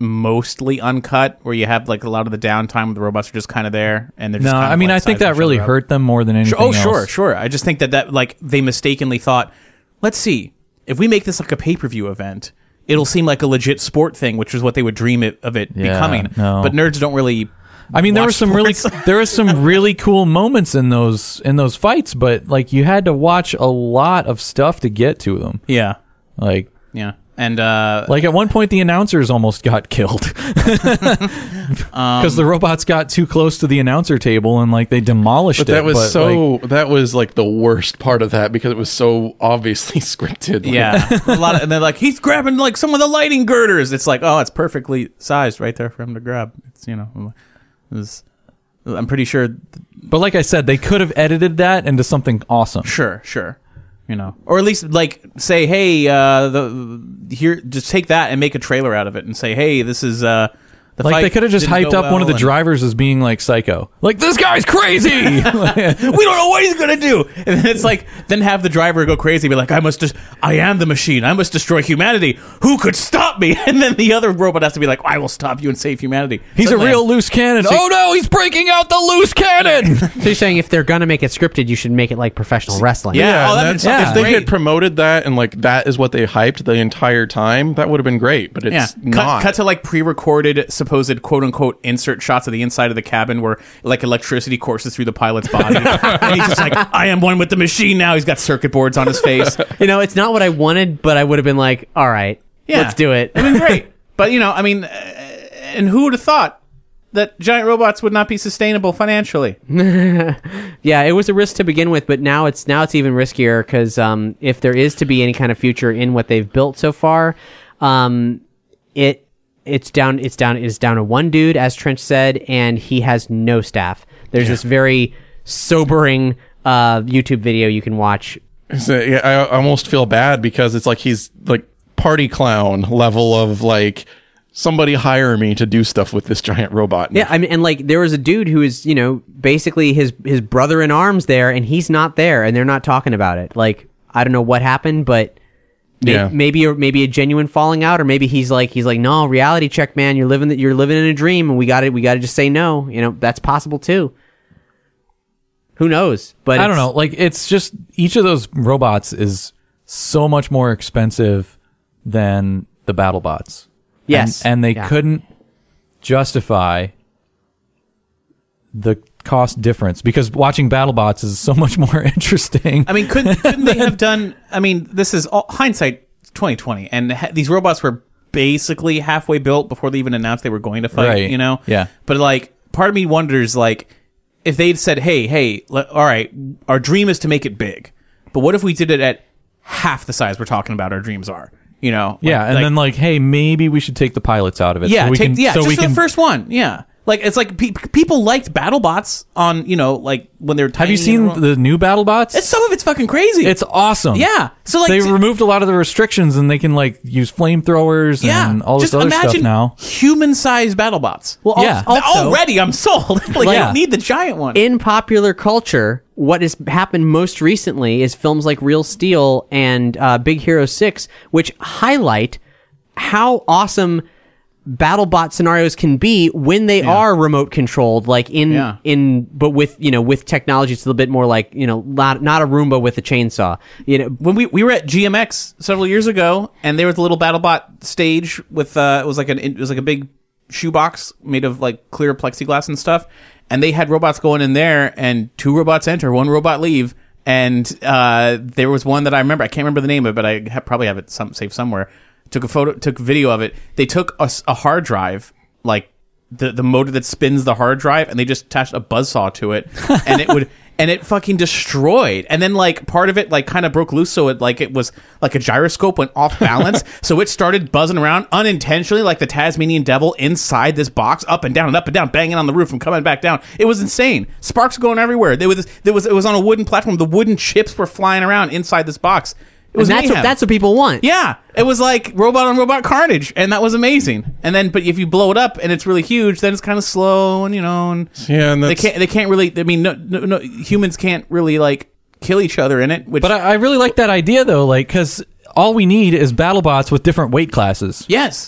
mostly uncut, where you have like a lot of the downtime where the robots are just kind of there, and they're just No, kind of, I mean, like, I think sizing that each really other up. hurt them more than anything Oh, else. sure. I just think that like they mistakenly thought, let's see, if we make this like a pay-per-view event, it'll seem like a legit sport thing, which is what they would dream of it Yeah, becoming. no. But nerds don't really. I mean, there were watch some sports. there were some really cool moments in those fights, but like you had to watch a lot of stuff to get to them. Yeah, Like and like at one point the announcers almost got killed because the robots got too close to the announcer table and like they demolished But it. that was like, that was like the worst part of that because it was so obviously scripted. Like, yeah, a lot of, and they're like, he's grabbing like some of the lighting girders. It's like, oh, it's perfectly sized right there for him to grab. It's I'm pretty sure. But like I said, they could have edited that into something awesome. Sure. Or at least like say, hey, here, just take that and make a trailer out of it and say, hey, this is the Like fight they could have just didn't hyped go up one of the well, drivers as being like psycho. Like this guy's crazy. we don't know what he's gonna do. And then it's like, then have the driver go crazy, be like, I am the machine. I must destroy humanity. Who could stop me? And then the other robot has to be like, I will stop you and save humanity. He's a Suddenly real loose cannon. Oh no, he's breaking out the loose cannon. So you're saying if they're gonna make it scripted, you should make it like professional wrestling? Yeah. Oh, and that'd that's- be if they great. had promoted that and like that is what they hyped the entire time, that would have been great. But it's not. Cut to like pre-recorded supposed quote-unquote insert shots of the inside of the cabin where like electricity courses through the pilot's body. And he's just like, I am one with the machine now. He's got circuit boards on his face. You know, it's not what I wanted, but I would have been like, all right, let's do it. I mean, great. But, and who would have thought that giant robots would not be sustainable financially? Yeah, it was a risk to begin with, but now it's even riskier because if there is to be any kind of future in what they've built so far, it's down to one dude, as Trench said, and he has no staff. There's this very sobering YouTube video you can watch. So, yeah, I almost feel bad because it's like he's like party clown level of like somebody hire me to do stuff with this giant robot. Yeah, I mean, and like there was a dude who is, basically his brother in arms there, and he's not there, and they're not talking about it. Like, I don't know what happened, but maybe a genuine falling out, or maybe he's like, no, reality check, man. You're living in a dream, and we got to just say no. That's possible too. Who knows? But I don't know. Like it's just each of those robots is so much more expensive than the BattleBots. Yes, and they couldn't justify the cost difference because watching BattleBots is so much more interesting. I mean, couldn't they have done? I mean, this is all hindsight 2020, and these robots were basically halfway built before they even announced they were going to fight. Right. Yeah. But like, part of me wonders, like, if they'd said, "Hey, all right, our dream is to make it big, but what if we did it at half the size we're talking about? Our dreams are." Yeah, and then like, hey, maybe we should take the pilots out of it. Yeah, so we can, just for the first one. Yeah, like it's like people liked BattleBots on like when they're. Have you seen the new BattleBots? Some of it's fucking crazy. It's awesome. Yeah, so like they removed a lot of the restrictions and they can like use flamethrowers and all this just other stuff imagine now. Human-sized BattleBots. Well, Yeah. also, Already, I'm sold. Like, you Yeah. don't need the giant one. in popular culture, what has happened most recently is films like Real Steel and Big Hero 6, which highlight how awesome BattleBot scenarios can be when they are remote controlled, like but with technology it's a little bit more like, not a Roomba with a chainsaw. When we were at GMX several years ago, and there was a little BattleBot stage with it was like a big shoebox made of like clear plexiglass and stuff, and they had robots going in there, and 2 robots enter, 1 robot leave, and there was one that I remember. I can't remember the name of it, but I probably have it saved somewhere. Took a video of it. They took a hard drive, like the motor that spins the hard drive, and they just attached a buzzsaw to it, and it fucking destroyed. And then like part of it like kind of broke loose, so it was like a gyroscope went off balance, so it started buzzing around unintentionally like the Tasmanian devil inside this box, up and down, banging on the roof and coming back down. It was insane. Sparks going everywhere. It was on a wooden platform. The wooden chips were flying around inside this box. It was and that's what people want. Yeah, it was like robot on robot carnage, and that was amazing. And then, but if you blow it up and it's really huge, then it's kind of slow, and and they can't really. I mean, no, humans can't really like kill each other in it. But I really like that idea though, like because all we need is BattleBots with different weight classes. Yes.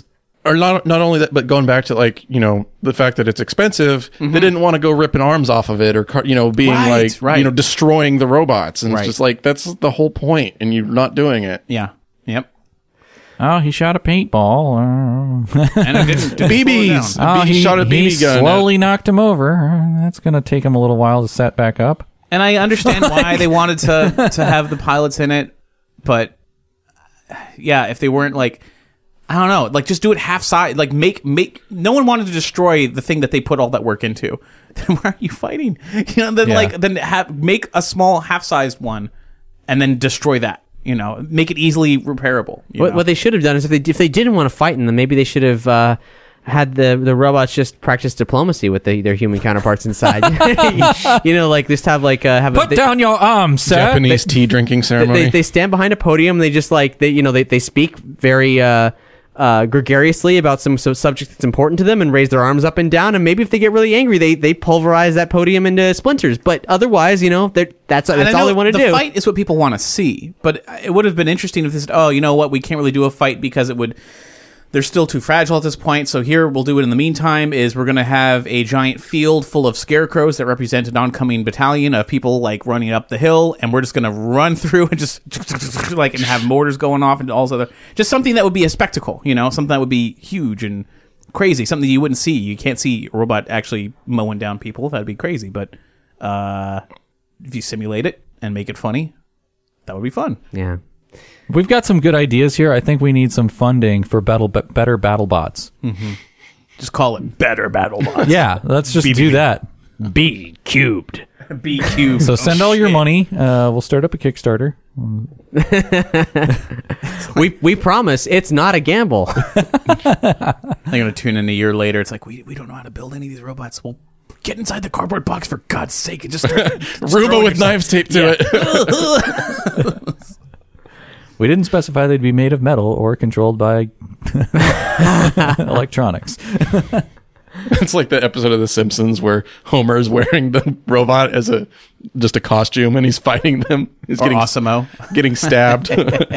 or not only that, but going back to like, you know, the fact that it's expensive, they didn't want to go ripping arms off of it or, you know, being you know, destroying the robots. And it's just like, that's the whole point, and you're not doing it. Yeah. Yep. Oh, he shot a paintball. And it didn't BBs. He shot a BB gun. Slowly knocked him over. That's going to take him a little while to set back up. And I understand why they wanted to have the pilots in it, but yeah, if they weren't like, I don't know, like just do it half size. Like make. No one wanted to destroy the thing that they put all that work into. Then why are you fighting? You know, then make a small half-sized one, and then destroy that. You know, make it easily repairable. What they should have done is if they didn't want to fight in them, maybe they should have had the robots just practice diplomacy with their human counterparts inside. You know, like just have put down your arms, sir. Japanese tea drinking ceremony. They stand behind a podium. And they just like they speak very gregariously about some subject that's important to them and raise their arms up and down. And maybe if they get really angry, they pulverize that podium into splinters. But otherwise, you know, that's all they want to do. The fight is what people want to see. But it would have been interesting if they said, oh, you know what, we can't really do a fight because they're still too fragile at this point, so here we'll do it in the meantime is we're going to have a giant field full of scarecrows that represent an oncoming battalion of people like running up the hill, and we're just going to run through and just like and have mortars going off and all this other, just something that would be a spectacle, you know, something that would be huge and crazy, something you wouldn't see. You can't see a robot actually mowing down people. That'd be crazy, but if you simulate it and make it funny, that would be fun. Yeah. We've got some good ideas here. I think we need some funding for better battle bots. Mm-hmm. Just call it better battle bots. Yeah, let's just do that. B cubed. B cubed. So send all your money. We'll start up a Kickstarter. We promise it's not a gamble. They're going to tune in a year later. It's like, we don't know how to build any of these robots. Well, get inside the cardboard box for God's sake and just Roomba with knives taped to it. We didn't specify they'd be made of metal or controlled by electronics. It's like the episode of The Simpsons where Homer is wearing the robot as just a costume and he's fighting them. He's getting stabbed.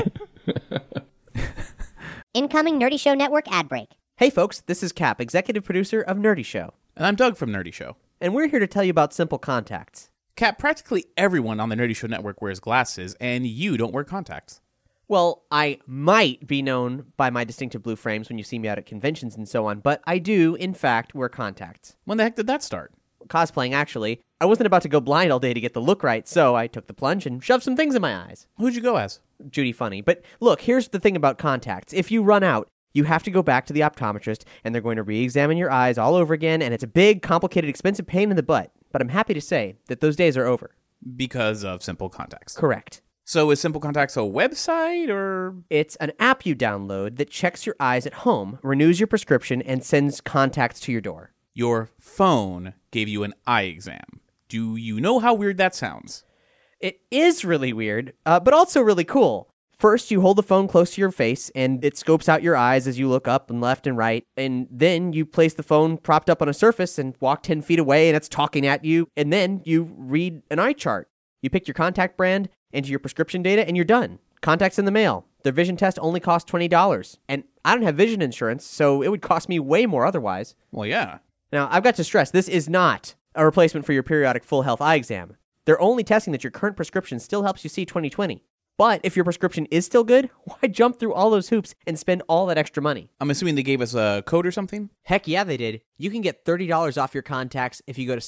Incoming Nerdy Show Network ad break. Hey folks, this is Cap, executive producer of Nerdy Show. And I'm Doug from Nerdy Show. And we're here to tell you about Simple Contacts. Cap, practically everyone on the Nerdy Show Network wears glasses, and you don't wear contacts. Well, I might be known by my distinctive blue frames when you see me out at conventions and so on, but I do, in fact, wear contacts. When the heck did that start? Cosplaying, actually. I wasn't about to go blind all day to get the look right, so I took the plunge and shoved some things in my eyes. Who'd you go as? Judy Funny. But look, here's the thing about contacts. If you run out, you have to go back to the optometrist, and they're going to re-examine your eyes all over again, and it's a big, complicated, expensive pain in the butt. But I'm happy to say that those days are over. Because of Simple Contacts. Correct. So is Simple Contacts a website, or? It's an app you download that checks your eyes at home, renews your prescription, and sends contacts to your door. Your phone gave you an eye exam. Do you know how weird that sounds? It is really weird, but also really cool. First, you hold the phone close to your face, and it scopes out your eyes as you look up and left and right. And then you place the phone propped up on a surface and walk 10 feet away, and it's talking at you. And then you read an eye chart. You pick your contact brand, enter your prescription data, and you're done. Contacts in the mail. Their vision test only costs $20. And I don't have vision insurance, so it would cost me way more otherwise. Well, yeah. Now, I've got to stress, this is not a replacement for your periodic full health eye exam. They're only testing that your current prescription still helps you see 20/20. But if your prescription is still good, why jump through all those hoops and spend all that extra money? I'm assuming they gave us a code or something? Heck yeah, they did. You can get $30 off your contacts if you go to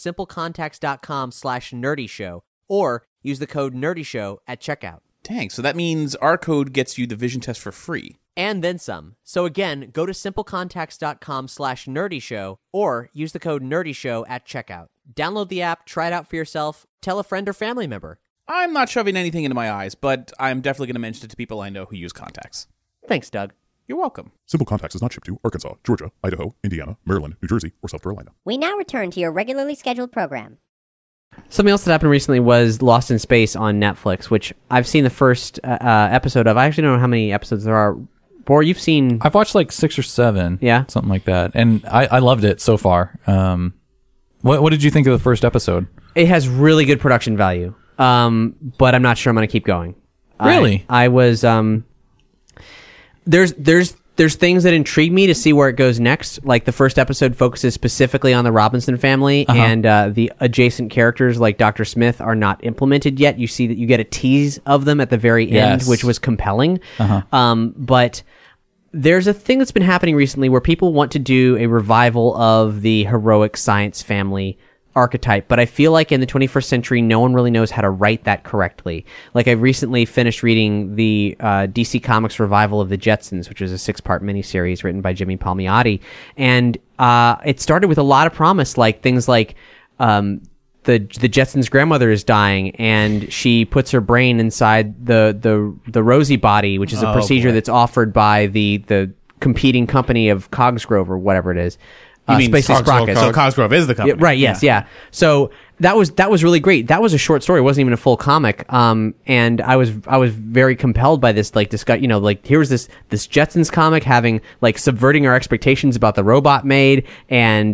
simplecontacts.com/nerdyshow or use the code nerdyshow at checkout. Dang, so that means our code gets you the vision test for free. And then some. So again, go to simplecontacts.com/nerdyshow or use the code nerdyshow at checkout. Download the app, try it out for yourself, tell a friend or family member. I'm not shoving anything into my eyes, but I'm definitely going to mention it to people I know who use contacts. Thanks, Doug. You're welcome. Simple Contacts is not shipped to Arkansas, Georgia, Idaho, Indiana, Maryland, New Jersey, or South Carolina. We now return to your regularly scheduled program. Something else that happened recently was Lost in Space on Netflix, which I've seen the first episode of. I actually don't know how many episodes there are. Bor, you've seen... I've watched like 6 or 7. Yeah? Something like that. And I loved it so far. What did you think of the first episode? It has really good production value. But I'm not sure I'm going to keep going. Really? I was, there's there's things that intrigue me to see where it goes next. Like the first episode focuses specifically on the Robinson family, and the adjacent characters like Dr. Smith are not implemented yet. You see that you get a tease of them at the very end, Yes. which was compelling. But there's a thing that's been happening recently where people want to do a revival of the heroic science family archetype, but I feel like in the 21st century, no one really knows how to write that correctly. Like I recently finished reading the DC Comics revival of the Jetsons, which was a 6-part miniseries written by Jimmy Palmiotti, and it started with a lot of promise, like things like the Jetsons' grandmother is dying, and she puts her brain inside the Rosie body, which is a procedure that's offered by the competing company of Cogsgrove or whatever it is. You mean Spacey Sprocket. So Cosgrove is the company. Yeah, right. Yes. Yeah. So that was really great. That was a short story. It wasn't even a full comic. And I was very compelled by this, like, discuss, like, here's this Jetsons comic having, like, subverting our expectations about the robot maid and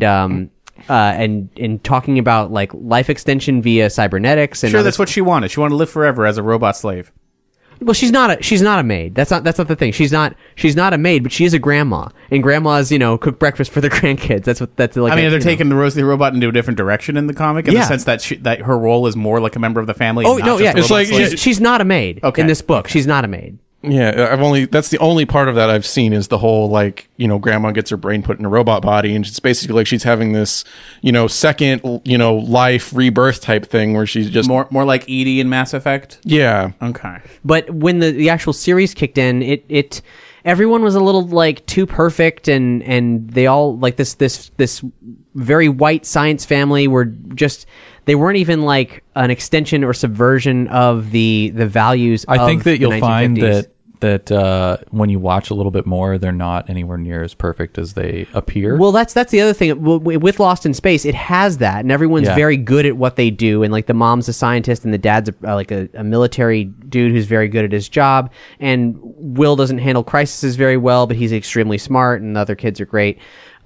talking about, like, life extension via cybernetics. And Sure, that's what she wanted. She wanted to live forever as a robot slave. Well, she's not a maid. That's not the thing. She's not a maid, but she is a grandma. And grandmas, cook breakfast for their grandkids. That's like. I mean, they're taking the Rosie the robot into a different direction in the comic, in the sense that that her role is more like a member of the family. Oh and no, not yeah, just a robot slave. she's not a maid in this book. She's not a maid. Yeah, that's the only part of that I've seen is the whole, like, grandma gets her brain put in a robot body, and it's basically like she's having this, second, life rebirth type thing where she's just more like Edie in Mass Effect. Yeah. Okay. But when the actual series kicked in, it everyone was a little, like, too perfect, and they all, like, this very white science family were just, they weren't even like an extension or subversion of the values. I think that you'll the find 1950s. that when you watch a little bit more, they're not anywhere near as perfect as they appear. Well, that's the other thing. With Lost in Space, it has that, and everyone's very good at what they do. And, like, the mom's a scientist, and the dad's a military dude who's very good at his job. And Will doesn't handle crises very well, but he's extremely smart, and the other kids are great.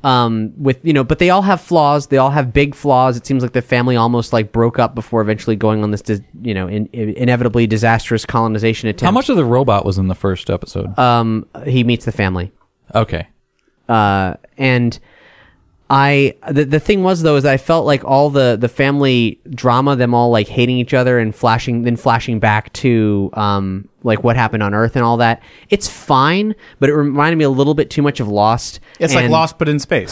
But they all have flaws. They all have big flaws. It seems like the family almost, like, broke up before eventually going on this, inevitably disastrous colonization attempt. How much of the robot was in the first episode? He meets the family. Okay. And the thing was, though, is I felt like all the family drama, them all, like, hating each other and flashing back to like what happened on Earth and all that. It's fine, but it reminded me a little bit too much of Lost. It's like Lost, but in space.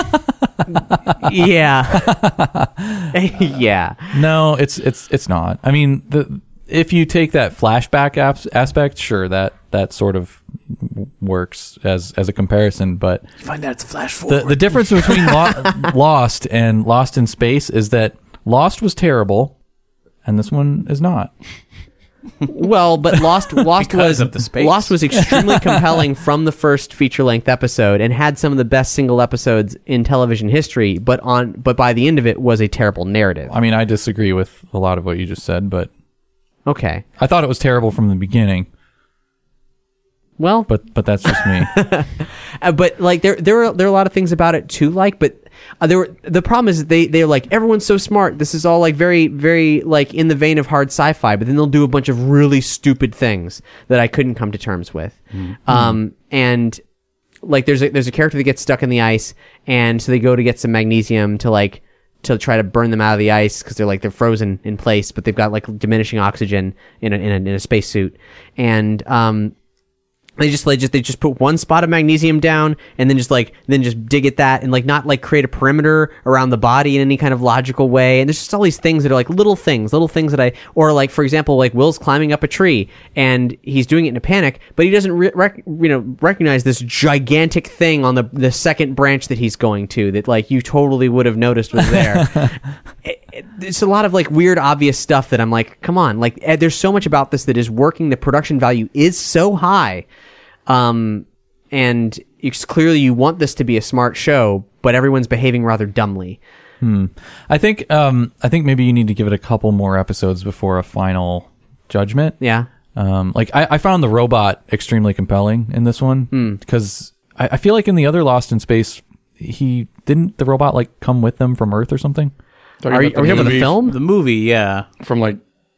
Yeah. Yeah. No, it's not. I mean, if you take that flashback aspect, sure, that sort of works as a comparison, but You find out it's a flash forward. the difference between Lost and Lost in Space is that Lost was terrible, and this one is not. Well, but Lost Because of the space. Lost was extremely compelling from the first feature-length episode and had some of the best single episodes in television history, but by the end of it was a terrible narrative. I mean, I disagree with a lot of what you just said, but Okay. I thought it was terrible from the beginning. Well, But that's just me. but like there are a lot of things about it to like, but the problem is they're like, everyone's so smart. This is all, like, very, very, like, in the vein of hard sci-fi, but then they'll do a bunch of really stupid things that I couldn't come to terms with. And like there's a character that gets stuck in the ice, and so they go to get some magnesium to try to burn them out of the ice because they're frozen in place, but they've got, like, diminishing oxygen in a spacesuit, and they just put one spot of magnesium down and then just dig at that and, like, not, like, create a perimeter around the body in any kind of logical way. And there's just all these things that are, like, little things that or, like, for example, like, Will's climbing up a tree and he's doing it in a panic, but he doesn't recognize this gigantic thing on the second branch that he's going to that, like, you totally would have noticed was there. It's a lot of, like, weird, obvious stuff that I'm like, come on, like, there's so much about this that is working. The production value is so high. And it's clearly you want this to be a smart show, but everyone's behaving rather dumbly. I think maybe you need to give it a couple more episodes before a final judgment. Yeah. Like I found the robot extremely compelling in this one because I feel like in the other Lost in Space, the robot, like, come with them from Earth or something? Are you talking about the film? The movie, yeah. From, like,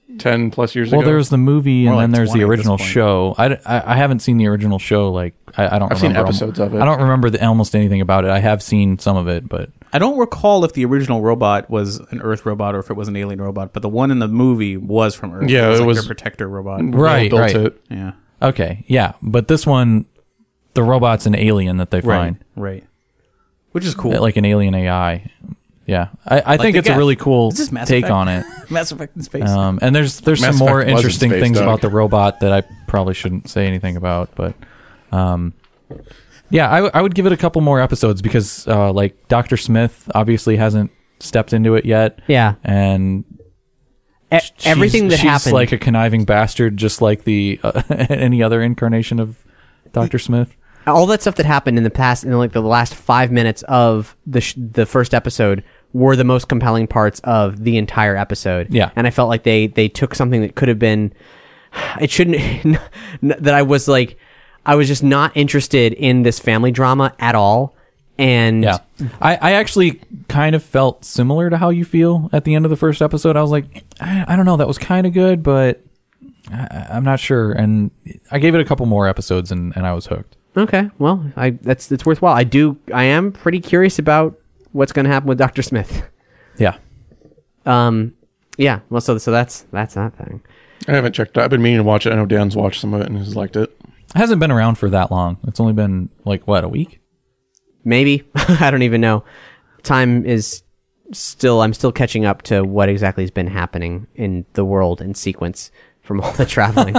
10 plus years ago. Well, there's the movie, More and then like there's 20 the at this original point. show. I haven't seen the original show. Like I don't. I've seen remember episodes of it. I don't remember almost anything about it. I have seen some of it, but I don't recall if the original robot was an Earth robot or if it was an alien robot, but the one in the movie was from Earth. Yeah, it it was was- their protector robot. Right, built right. it. Yeah, okay, yeah. But this one, the robot's an alien that they find, right. Which is cool. like an alien AI. Yeah, I think the it's a Geth. really cool Is this Mass take Effect? on it. Mass Effect in space. And there's Mass some more Effect was in interesting space, things Doug. about the robot that I probably shouldn't say anything about, but yeah, I would give it a couple more episodes because like Dr. Smith obviously hasn't stepped into it yet. Yeah. And Everything that she's happened. like a conniving bastard, just like the any other incarnation of Dr. Smith. all that stuff that happened in the past, in like the last 5 minutes of the first episode, were the most compelling parts of the entire episode. Yeah. And I felt like they took something that could have been, it shouldn't, that I was just not interested in this family drama at all. And Yeah. I actually kind of felt similar to how you feel at the end of the first episode. I was like, I don't know, that was kind of good, but I'm not sure. And I gave it a couple more episodes and I was hooked. okay, well, it's worthwhile. I am pretty curious about what's going to happen with Dr. Smith. Yeah. Yeah. Well, so that's that thing. I haven't checked it. I've been meaning to watch it. I know Dan's watched some of it and has liked it. It hasn't been around for that long. It's only been like, what, a week? Maybe. I don't even know. Time is I'm still catching up to what exactly has been happening in the world in sequence from all the traveling.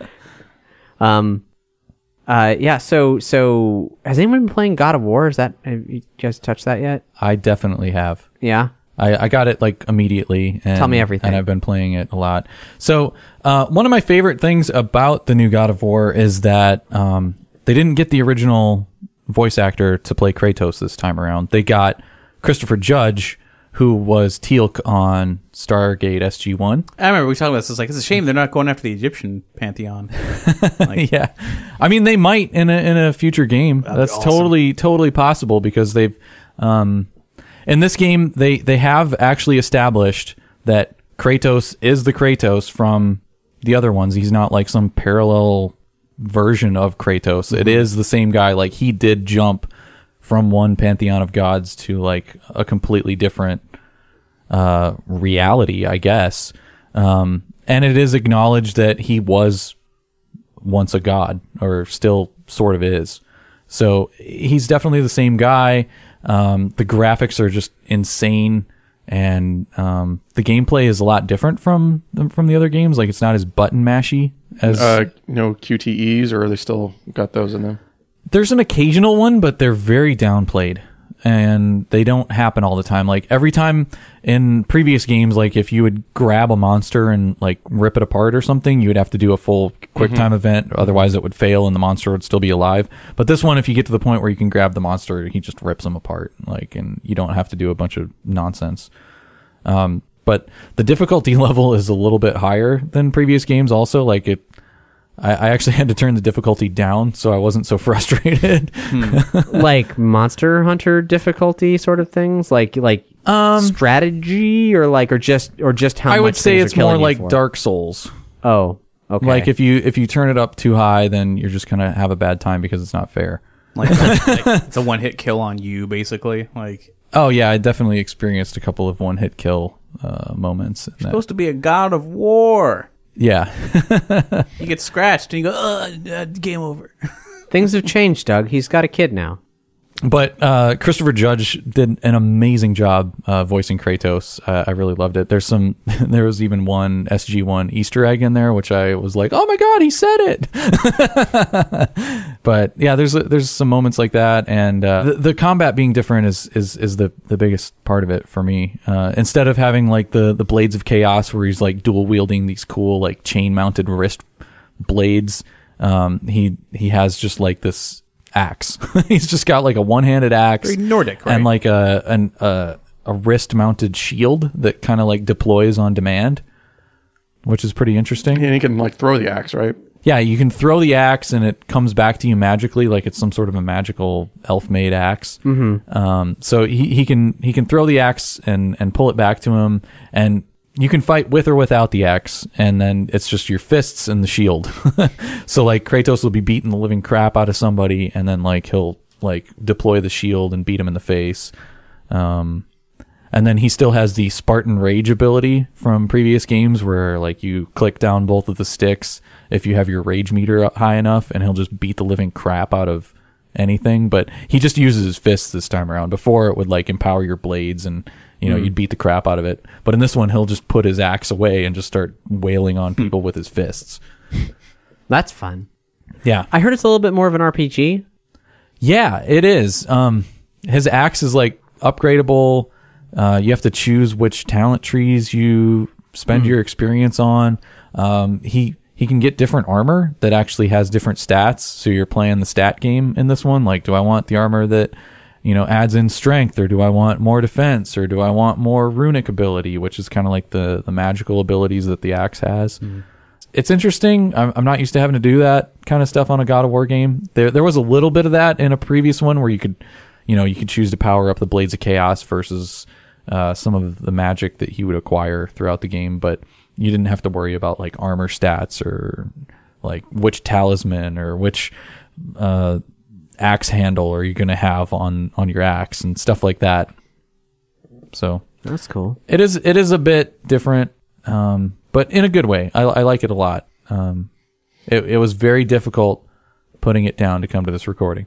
Yeah, so has anyone been playing God of War? Have you guys touched that yet? I definitely have. Yeah. I got it like immediately. And, Tell me everything. And I've been playing it a lot. So one of my favorite things about the new God of War is that they didn't get the original voice actor to play Kratos this time around. They got Christopher Judge, who was Teal'c on Stargate SG-1. I remember we talked about this. It's like, it's a shame they're not going after the Egyptian pantheon. Yeah, I mean they might in a future game. That's awesome. totally possible because they've in this game they have actually established that Kratos is the Kratos from the other ones. He's not like some parallel version of Kratos. It is the same guy. Like he did jump from one pantheon of gods to like a completely different reality, I guess. And it is acknowledged that he was once a god, or still sort of is. So he's definitely the same guy. The graphics are just insane, and the gameplay is a lot different from the other games. Like it's not as button mashy as No QTEs, or are they still got those in them? there's an occasional one, but they're very downplayed and they don't happen all the time. Like every time in previous games, like if you would grab a monster and like rip it apart or something, you would have to do a full quick time event. Otherwise it would fail and the monster would still be alive. But this one, if you get to the point where you can grab the monster, he just rips them apart. Like, and you don't have to do a bunch of nonsense. But the difficulty level is a little bit higher than previous games also. Like I actually had to turn the difficulty down so I wasn't so frustrated. Like Monster Hunter difficulty sort of things, like strategy, or just how I much would say things it's are killing more you like for. Dark Souls. Oh, okay. Like if you turn it up too high, then you're just gonna have a bad time because it's not fair. like it's a one-hit kill on you, basically. Like, Oh yeah, I definitely experienced a couple of one-hit kill moments. in that. supposed to be a god of war. Yeah, You get scratched and you go, game over. Things have changed, Doug. He's got a kid now. but Christopher Judge did an amazing job voicing Kratos. I really loved it. There was even one SG-1 Easter egg in there, which I was like, oh my god, he said it. But yeah, there's some moments like that, and the combat being different is the biggest part of it for me. Instead of having like the Blades of Chaos where he's like dual wielding these cool like chain mounted wrist blades, he has just like this axe. He's just got like a one-handed axe, Very Nordic, right? and like a wrist mounted shield that kind of like deploys on demand, which is pretty interesting. And he can like throw the axe, right? Yeah, you can throw the axe and it comes back to you magically, like it's some sort of a magical elf-made axe. Mm-hmm. So he can throw the axe and pull it back to him, and you can fight with or without the axe, and then it's just your fists and the shield. So like Kratos will be beating the living crap out of somebody, and then like he'll like deploy the shield and beat him in the face. And then he still has the Spartan Rage ability from previous games where like you click down both of the sticks if you have your rage meter up high enough, and he'll just beat the living crap out of anything. But he just uses his fists this time around. Before it would like empower your blades and you'd beat the crap out of it. But in this one, he'll just put his axe away and just start wailing on people with his fists. That's fun. Yeah. I heard it's a little bit more of an RPG. Yeah, it is. His axe is like upgradable. You have to choose which talent trees you spend your experience on. He can get different armor that actually has different stats. So you're playing the stat game in this one. Like, do I want the armor that, adds in strength, or do I want more defense, or do I want more runic ability, which is kind of like the magical abilities that the axe has. It's interesting. I'm not used to having to do that kind of stuff on a God of War game. There was a little bit of that in a previous one where you could choose to power up the Blades of Chaos versus some of the magic that he would acquire throughout the game, but you didn't have to worry about like armor stats or like which talisman or which axe handle are you going to have on your axe and stuff like that. So That's cool. it is a bit different, but in a good way. I like it a lot. It was very difficult putting it down to come to this recording.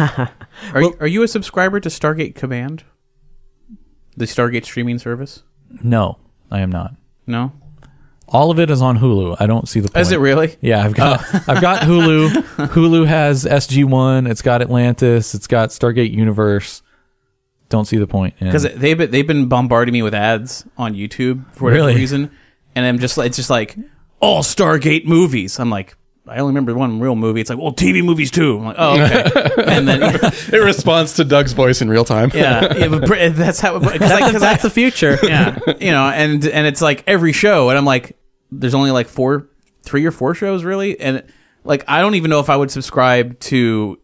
Are you a subscriber to Stargate Command? The Stargate streaming service? No, I am not. No? All of it is on Hulu. I don't see the point. Is it really? Yeah, I've got Hulu. Hulu has SG-1. It's got Atlantis. It's got Stargate Universe. Don't see the point. Because they've been bombarding me with ads on YouTube for whatever reason, and it's just like all Stargate movies. I'm like, I only remember one real movie. It's like, well, TV movies too. I'm like, oh, okay. And then it responds to Doug's voice in real time. yeah, but that's how. That's the future. Yeah, and it's like every show, and I'm like, there's only like 3 or 4 shows really, and like I don't even know if I would subscribe to.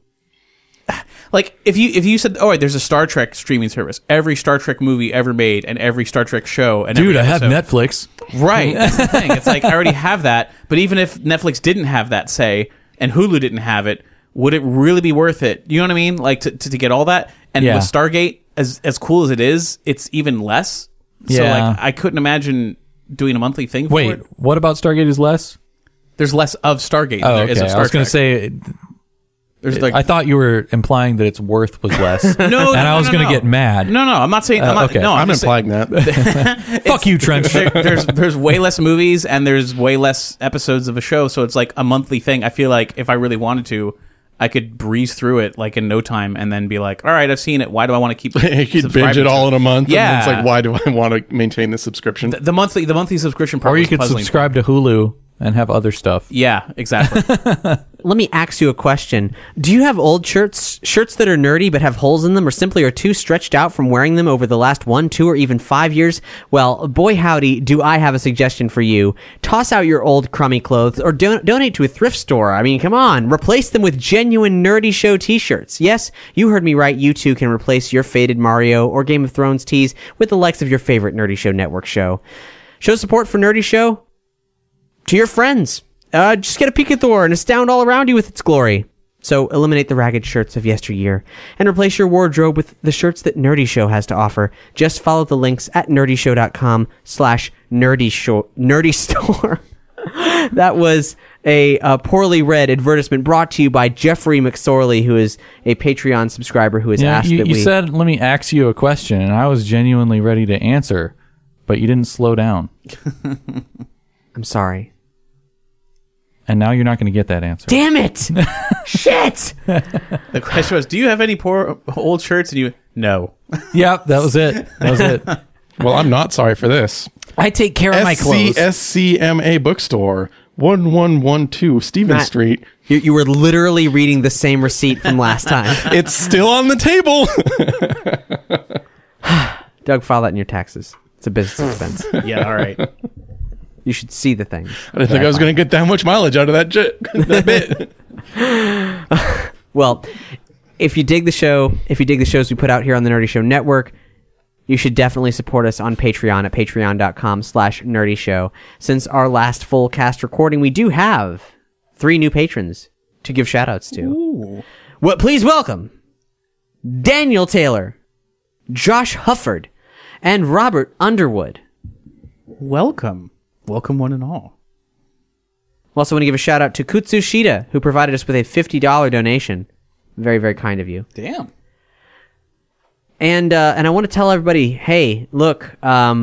Like if you said, oh, there's a Star Trek streaming service, every Star Trek movie ever made, and every Star Trek show, and dude, every I have Netflix. Right, that's the thing. It's like I already have that, but even if Netflix didn't have that, say, and Hulu didn't have it, would it really be worth it? You know what I mean? Like to get all that, and with Stargate, as cool as it is, it's even less. So like I couldn't imagine doing a monthly thing for it. Wait, what about Stargate is less? There's less of Stargate than there is of Star Trek. I was going to say, there's like, I thought you were implying that its worth was less. No, and I was going to get mad. No, I'm not saying. I'm not, okay. No, I'm implying that. Fuck you, Trench. There's way less movies and there's way less episodes of a show, so it's like a monthly thing. I feel like if I really wanted to, I could breeze through it like in no time and then be like, all right, I've seen it. Why do I want to keep You could binge it all in a month. Yeah. And it's like, why do I want to maintain this subscription? The monthly subscription part Or you was could puzzling. subscribe to Hulu and have other stuff. Yeah, exactly. Let me ask you a question. Do you have old shirts that are nerdy but have holes in them, or simply are too stretched out from wearing them over the last 1, 2, or even 5 years? Well, boy howdy, do I have a suggestion for you. Toss out your old crummy clothes or donate to a thrift store. I mean, come on. Replace them with genuine Nerdy Show t-shirts. Yes, you heard me right. You too can replace your faded Mario or Game of Thrones tees with the likes of your favorite Nerdy Show Network show. Show support for Nerdy Show to your friends. Just get a peek at Thor and astound all around you with its glory. So eliminate the ragged shirts of yesteryear and replace your wardrobe with the shirts that Nerdy Show has to offer. Just follow the links at nerdyshow.com/nerdy store. That was a poorly read advertisement brought to you by Jeffrey McSorley, who is a Patreon subscriber who has asked that you said, let me ask you a question, and I was genuinely ready to answer, but you didn't slow down. I'm sorry. And now you're not going to get that answer. Damn it! Shit! The question was, do you have any poor old shirts? And you, no. Yep, that was it. Well, I'm not sorry for this. I take care of my clothes. SCMA Bookstore, 1112 Stephen Matt, Street. You were literally reading the same receipt from last time. It's still on the table. Doug, file that in your taxes. It's a business expense. Yeah, all right. You should see the thing. I didn't think I was going to get that much mileage out of that bit. Well, if you dig the show, if you dig the shows we put out here on the Nerdy Show Network, you should definitely support us on Patreon at patreon.com/nerdyshow. Since our last full cast recording, we do have 3 new patrons to give shout-outs to. Ooh. Well, please welcome Daniel Taylor, Josh Hufford, and Robert Underwood. Welcome. Welcome one and all. We also want to give a shout-out to Kutsu Shida, who provided us with a $50 donation. Very, very kind of you. Damn. And I want to tell everybody, hey, look,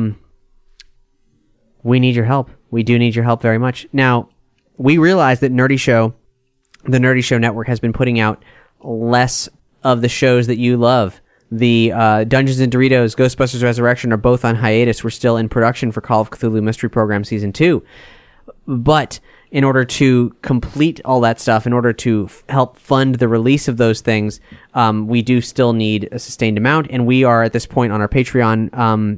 we need your help. We do need your help very much. Now, we realize that the Nerdy Show Network has been putting out less of the shows that you love. The Dungeons and Doritos, Ghostbusters Resurrection are both on hiatus. We're still in production for Call of Cthulhu Mystery Program Season 2. But in order to complete all that stuff, in order to help fund the release of those things, we do still need a sustained amount. And we are, at this point on our Patreon,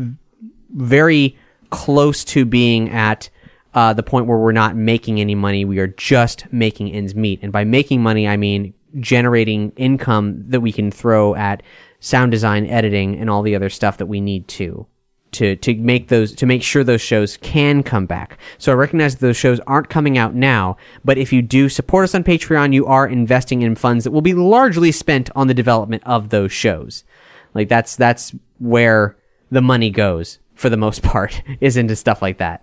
very close to being at the point where we're not making any money. We are just making ends meet. And by making money, I mean generating income that we can throw at sound design, editing, and all the other stuff that we need to make sure those shows can come back. So I recognize that those shows aren't coming out now, but if you do support us on Patreon, you are investing in funds that will be largely spent on the development of those shows. Like that's where the money goes for the most part, is into stuff like that.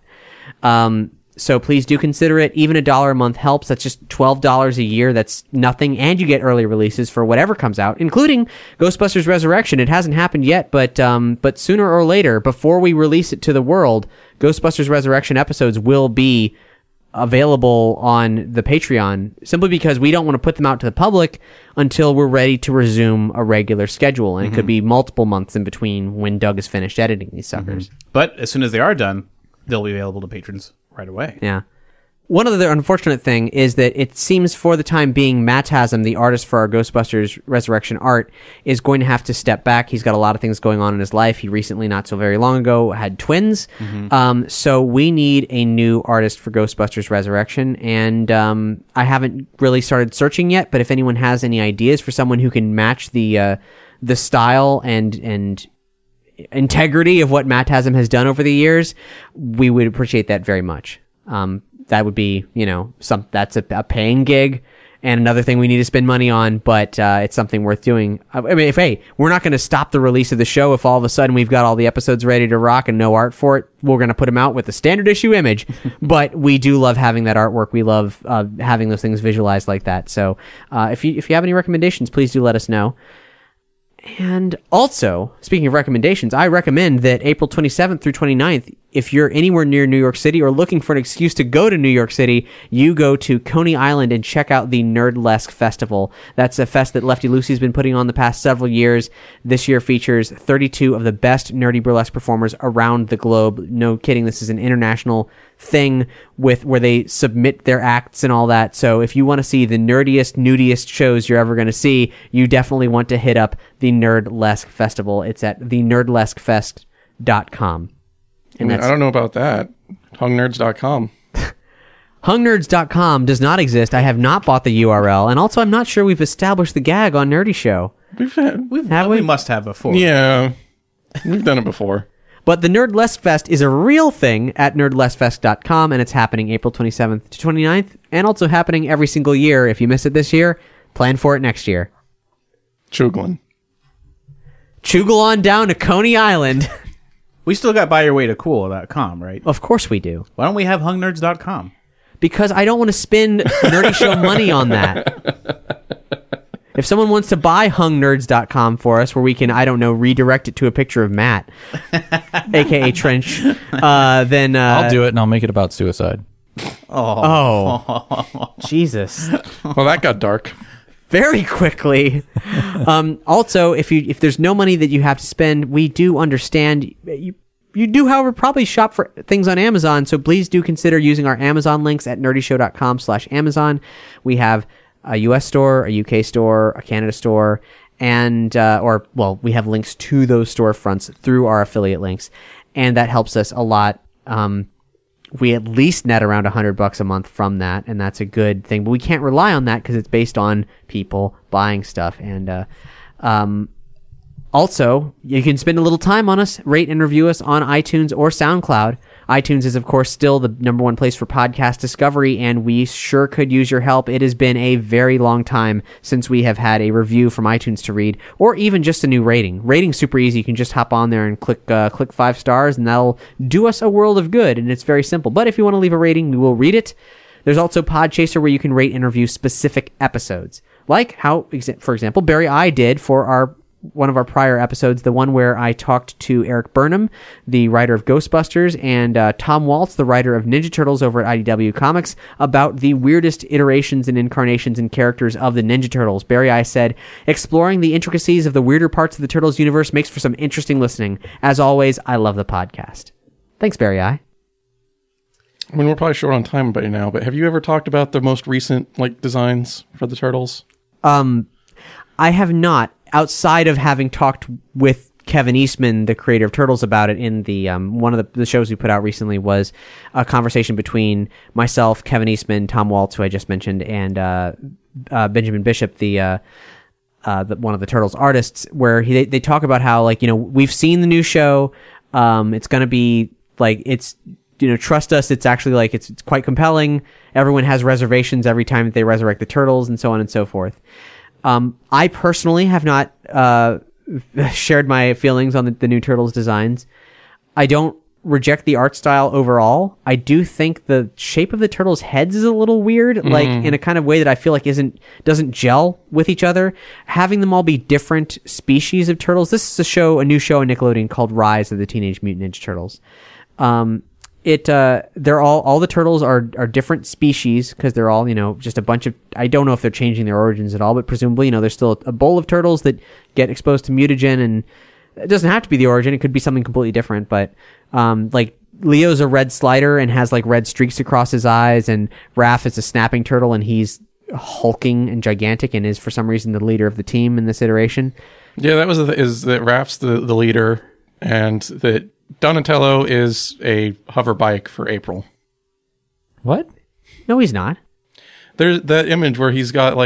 So please do consider it. Even $1 a month helps. That's just $12 a year. That's nothing. And you get early releases for whatever comes out, including Ghostbusters Resurrection. It hasn't happened yet, but sooner or later, before we release it to the world, Ghostbusters Resurrection episodes will be available on the Patreon, simply because we don't want to put them out to the public until we're ready to resume a regular schedule. And it could be multiple months in between when Doug is finished editing these suckers. But as soon as they are done, they'll be available to patrons right away. Yeah. One other unfortunate thing is that it seems for the time being, Matt Haslam, the artist for our Ghostbusters Resurrection art, is going to have to step back. He's got a lot of things going on in his life. He recently, not so very long ago, had twins. So we need a new artist for Ghostbusters Resurrection. And I haven't really started searching yet, but if anyone has any ideas for someone who can match the style and integrity of what Matt Haslam has done over the years, we would appreciate that very much. That would be, that's a paying gig and another thing we need to spend money on, but it's something worth doing. I mean, we're not going to stop the release of the show if all of a sudden we've got all the episodes ready to rock and no art for it. We're going to put them out with a standard issue image, but we do love having that artwork. We love having those things visualized like that. So if you have any recommendations, please do let us know. And also, speaking of recommendations, I recommend that April 27th through 29th, if you're anywhere near New York City or looking for an excuse to go to New York City, you go to Coney Island and check out the Nerdlesque Festival. That's a fest that Lefty Lucy's been putting on the past several years. This year features 32 of the best nerdy burlesque performers around the globe. No kidding, this is an international thing where they submit their acts and all that. So if you want to see the nerdiest, nudiest shows you're ever going to see, you definitely want to hit up the Nerdlesque Festival. It's at thenerdlesquefest.com. And I don't know about that. Hungnerds.com. Hungnerds.com does not exist. I have not bought the URL. And also, I'm not sure we've established the gag on Nerdy Show. We must have before. Yeah. We've done it before. But the Nerdlesque Fest is a real thing at nerdlesquefest.com, and it's happening April 27th to 29th, and also happening every single year. If you miss it this year, plan for it next year. Chuglin. Chugle on down to Coney Island. We still got buyyourwaytocool.com, right? Of course we do. Why don't we have hungnerds.com? Because I don't want to spend Nerdy Show money on that. If someone wants to buy hungnerds.com for us, where we can, redirect it to a picture of Matt, a.k.a. Trench, then... I'll do it, and I'll make it about suicide. Oh. Jesus. Well, that got dark. Very quickly. Also, if there's no money that you have to spend, we do understand. You do, however, probably shop for things on Amazon, so please do consider using our Amazon links at nerdyshow.com/Amazon. We have a US store, a UK store, a Canada store, and we have links to those storefronts through our affiliate links, and that helps us a lot. We at least net around $100 a month from that, and that's a good thing. But we can't rely on that because it's based on people buying stuff. And Also, you can spend a little time on us, rate and review us on iTunes or SoundCloud. iTunes is, of course, still the number one place for podcast discovery, and we sure could use your help. It has been a very long time since we have had a review from iTunes to read, or even just a new rating. Rating's super easy. You can just hop on there and click 5 stars, and that'll do us a world of good, and it's very simple. But if you want to leave a rating, we will read it. There's also Podchaser, where you can rate and review specific episodes. Like how, for example, Barry I did for one of our prior episodes, the one where I talked to Eric Burnham, the writer of Ghostbusters, and Tom Waltz, the writer of Ninja Turtles over at IDW Comics, about the weirdest iterations and incarnations and characters of the Ninja Turtles. Barry I said, exploring the intricacies of the weirder parts of the Turtles universe makes for some interesting listening. As always, I love the podcast. Thanks, Barry I. I mean, we're probably short on time by now, but have you ever talked about the most recent designs for the Turtles? I have not, outside of having talked with Kevin Eastman, the creator of Turtles, about it in the one of the shows we put out recently was a conversation between myself, Kevin Eastman, Tom Waltz, who I just mentioned, and Benjamin Bishop, the one of the Turtles artists, where they talk about how, we've seen the new show. It's going to be it's, trust us. It's actually it's quite compelling. Everyone has reservations every time that they resurrect the Turtles, and so on and so forth. I personally have not shared my feelings on the new Turtles designs. I don't reject the art style overall. I do think the shape of the Turtles' heads is a little weird, in a kind of way that I feel like doesn't gel with each other. Having them all be different species of turtles. This is a new show on Nickelodeon called Rise of the Teenage Mutant Ninja Turtles. They're all the turtles are different species, because they're all, just a bunch of, I don't know if they're changing their origins at all, but presumably, there's still a bowl of turtles that get exposed to mutagen, and it doesn't have to be the origin. It could be something completely different, but, Leo's a red slider and has red streaks across his eyes, and Raph is a snapping turtle, and he's hulking and gigantic and is for some reason the leader of the team in this iteration. Yeah, that is that Raph's the leader, and that Donatello is a hover bike for April. What? No, he's not. There's that image where he's got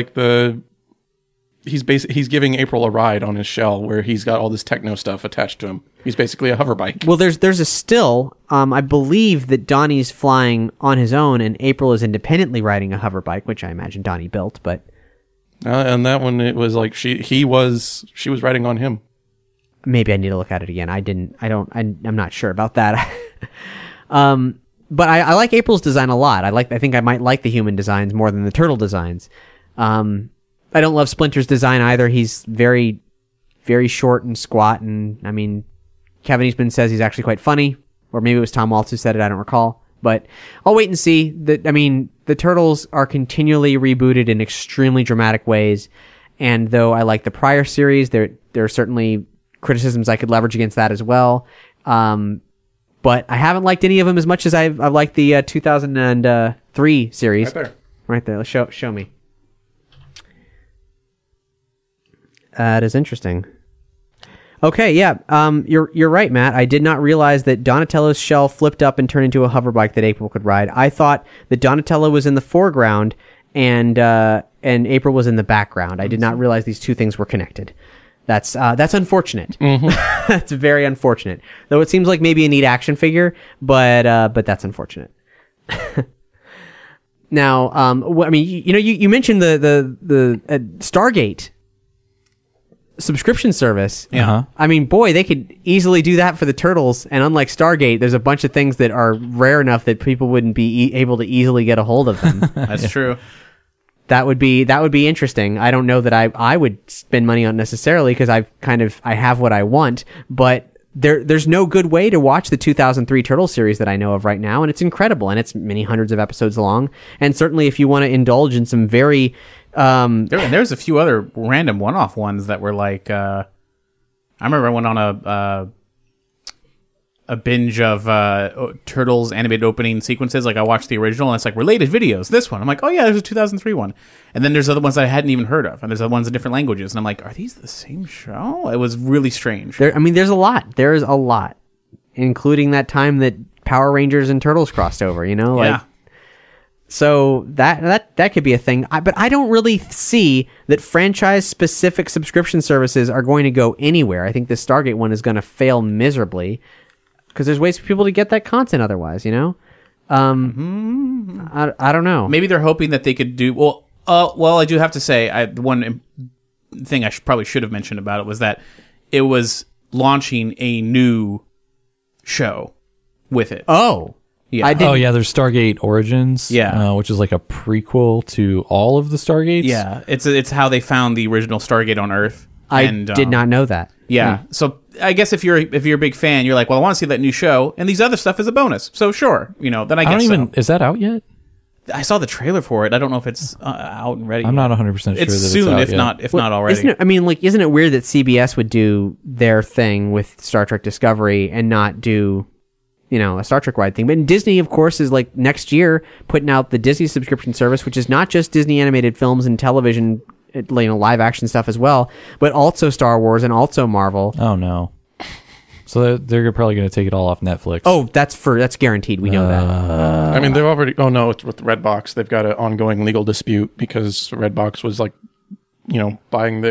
he's giving April a ride on his shell, where he's got all this techno stuff attached to him. He's basically a hover bike. Well, there's a still. I believe that Donnie's flying on his own, and April is independently riding a hover bike, which I imagine Donnie built. But and that one, it was she was riding on him. Maybe I need to look at it again. I'm not sure about that. But I like April's design a lot. I think I might like the human designs more than the turtle designs. I don't love Splinter's design either. He's very, very short and squat, and Kevin Eastman says he's actually quite funny, or maybe it was Tom Waltz who said it. I don't recall, but I'll wait and see. The turtles are continually rebooted in extremely dramatic ways, and though I like the prior series, there are certainly criticisms I could leverage against that as well. But I haven't liked any of them as much as I've liked the 2003 series. Right there. Let's show me. That is interesting. Okay, yeah. You're right, Matt. I did not realize that Donatello's shell flipped up and turned into a hover bike that April could ride. I thought that Donatello was in the foreground and April was in the background. I did not realize these two things were connected. That's unfortunate. Mm-hmm. That's very unfortunate. Though it seems like maybe a neat action figure, but that's unfortunate. Now, you mentioned the Stargate subscription service. Yeah. Boy, they could easily do that for the Turtles. And unlike Stargate, there's a bunch of things that are rare enough that people wouldn't be able to easily get a hold of them. That's true. That would be interesting. I don't know that I would spend money on necessarily, because I have what I want, but there's no good way to watch the 2003 Turtle series that I know of right now, and it's incredible, and it's many hundreds of episodes long. And certainly, if you want to indulge in some very there's a few other random one-off ones that were I remember I went on a binge of Turtles animated opening sequences. I watched the original, and it's related videos. This one, I'm like, oh yeah, there's a 2003 one. And then there's other ones that I hadn't even heard of, and there's other ones in different languages. And I'm like, are these the same show? It was really strange. There's a lot. There's a lot, including that time that Power Rangers and Turtles crossed over. Yeah. So that could be a thing. But I don't really see that franchise-specific subscription services are going to go anywhere. I think the Stargate one is going to fail miserably because there's ways for people to get that content otherwise, you know? I don't know. Maybe they're hoping that they could do... Well, I do have to say, one thing I probably should have mentioned about it was that it was launching a new show with it. Oh. Yeah. I didn't. Oh yeah, there's Stargate Origins, Yeah. which is like a prequel to all of the Stargates. Yeah, it's how they found the original Stargate on Earth. I And, did not know that. Yeah, so I guess if you're a big fan, you're like, well, I want to see that new show, and these other stuff is a bonus. So sure, then I guess I don't even. so. Is that out yet? I saw the trailer for it. I don't know if it's out and ready. I'm yet. not 100% sure that It's it's soon, out if yet. not already. Isn't it weird that CBS would do their thing with Star Trek Discovery and not do, a Star Trek wide thing? But Disney, of course, is like next year putting out the Disney subscription service, which is not just Disney animated films and television, live action stuff as well, but also Star Wars and also Marvel. Oh no. So they're probably going to take it all off Netflix. Oh, that's guaranteed. We know that. I mean, they've already... Oh, no, it's with Redbox. They've got an ongoing legal dispute because Redbox was like, buying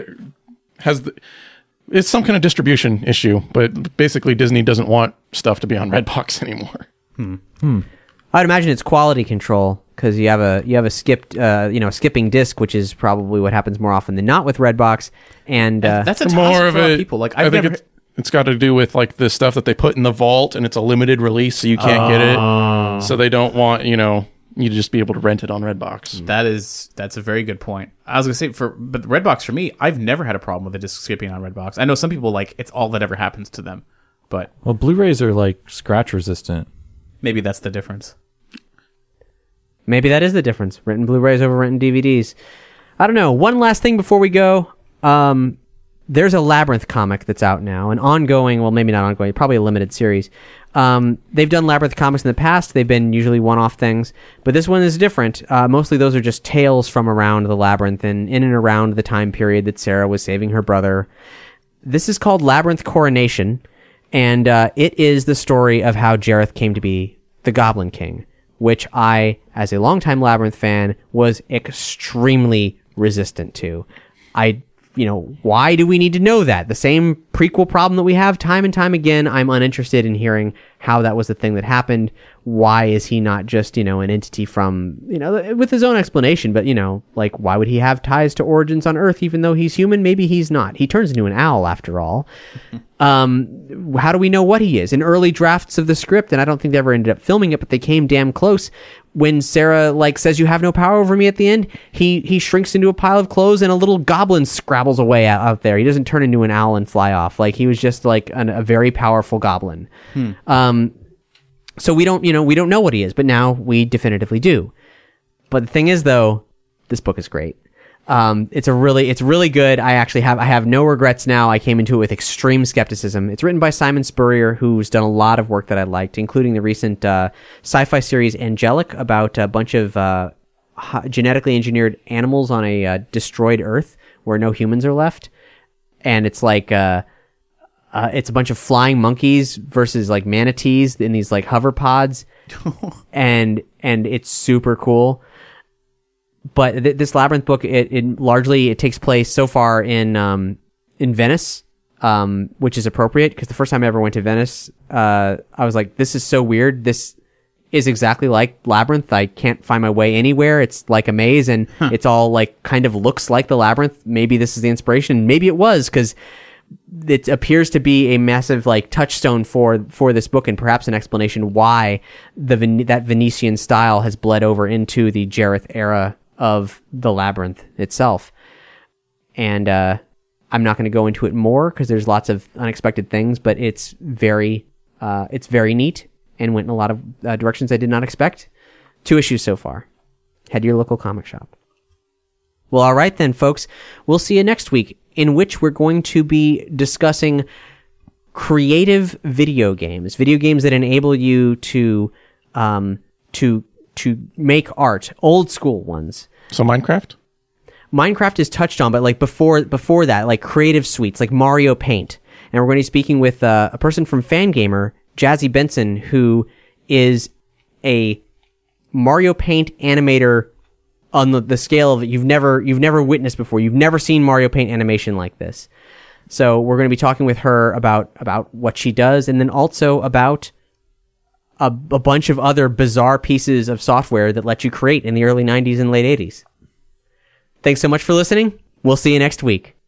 it's some kind of distribution issue, but basically Disney doesn't want stuff to be on Redbox anymore. I'd imagine it's quality control because you have a skipped, skipping disc, which is probably what happens more often than not with Redbox. And That's a task More for of a lot of it. people. Like I I've think never. it's got to do with like the stuff that they put in the vault, and it's a limited release, so you can't get it. So they don't want you to just be able to rent it on Redbox. That's a very good point. I was gonna say but Redbox for me, I've never had a problem with the disc skipping on Redbox. I know some people it's all that ever happens to them, but Well, Blu-rays are like scratch resistant. maybe that's the difference. maybe that is the difference. Renting Blu-rays over renting DVDs. I don't know. One last thing before we go. There's a Labyrinth comic that's out now, an ongoing, well, maybe not ongoing, probably a limited series. They've done Labyrinth comics in the past. They've been usually one-off things, but this one is different. Mostly those are just tales from around the Labyrinth and in and around the time period that Sarah was saving her brother. This is called Labyrinth Coronation, and it is the story of how Jareth came to be the Goblin King, which I, as a longtime Labyrinth fan, was extremely resistant to. Why do we need to know that? The same prequel problem that we have time and time again. I'm uninterested in hearing how that was the thing that happened. Why is he not just, an entity from, with his own explanation, but, why would he have ties to origins on Earth even though he's human? Maybe he's not. He turns into an owl after all. How do we know what he is? In early drafts of the script, and I don't think they ever ended up filming it, but they came damn close. When Sarah says you have no power over me at the end, he shrinks into a pile of clothes and a little goblin scrabbles away out there. He doesn't turn into an owl and fly off. He was just a very powerful goblin. So we don't know what he is, but now we definitively do. But the thing is, though, this book is great. It's really good. I have no regrets now. I came into it with extreme skepticism. It's written by Simon Spurrier, who's done a lot of work that I liked, including the recent sci-fi series Angelic about a bunch of genetically engineered animals on a destroyed Earth where no humans are left, and it's it's a bunch of flying monkeys versus manatees in these hover pods, and it's super cool. But this Labyrinth book, it largely takes place so far in Venice, which is appropriate because the first time I ever went to Venice, I was like, this is so weird. This is exactly like Labyrinth. I can't find my way anywhere. It's like a maze, and it's all kind of looks like the Labyrinth. Maybe this is the inspiration. Maybe it was, because it appears to be a massive touchstone for this book, and perhaps an explanation why that Venetian style has bled over into the Jareth era of the Labyrinth itself. And I'm not going to go into it more because there's lots of unexpected things, but it's very neat and went in a lot of directions I did not expect. 2 issues so far. Head to your local comic shop. Well, all right then, folks. We'll see you next week, in which we're going to be discussing creative video games that enable you to make art, old school ones. So Minecraft is touched on, but before that, creative suites like Mario Paint. And we're going to be speaking with a person from Fangamer, Jazzy Benson, who is a Mario Paint animator on the scale that you've never witnessed before. You've never seen Mario Paint animation like this. So we're going to be talking with her about what she does, and then also about a bunch of other bizarre pieces of software that let you create in the early 90s and late 80s. Thanks so much for listening. We'll see you next week.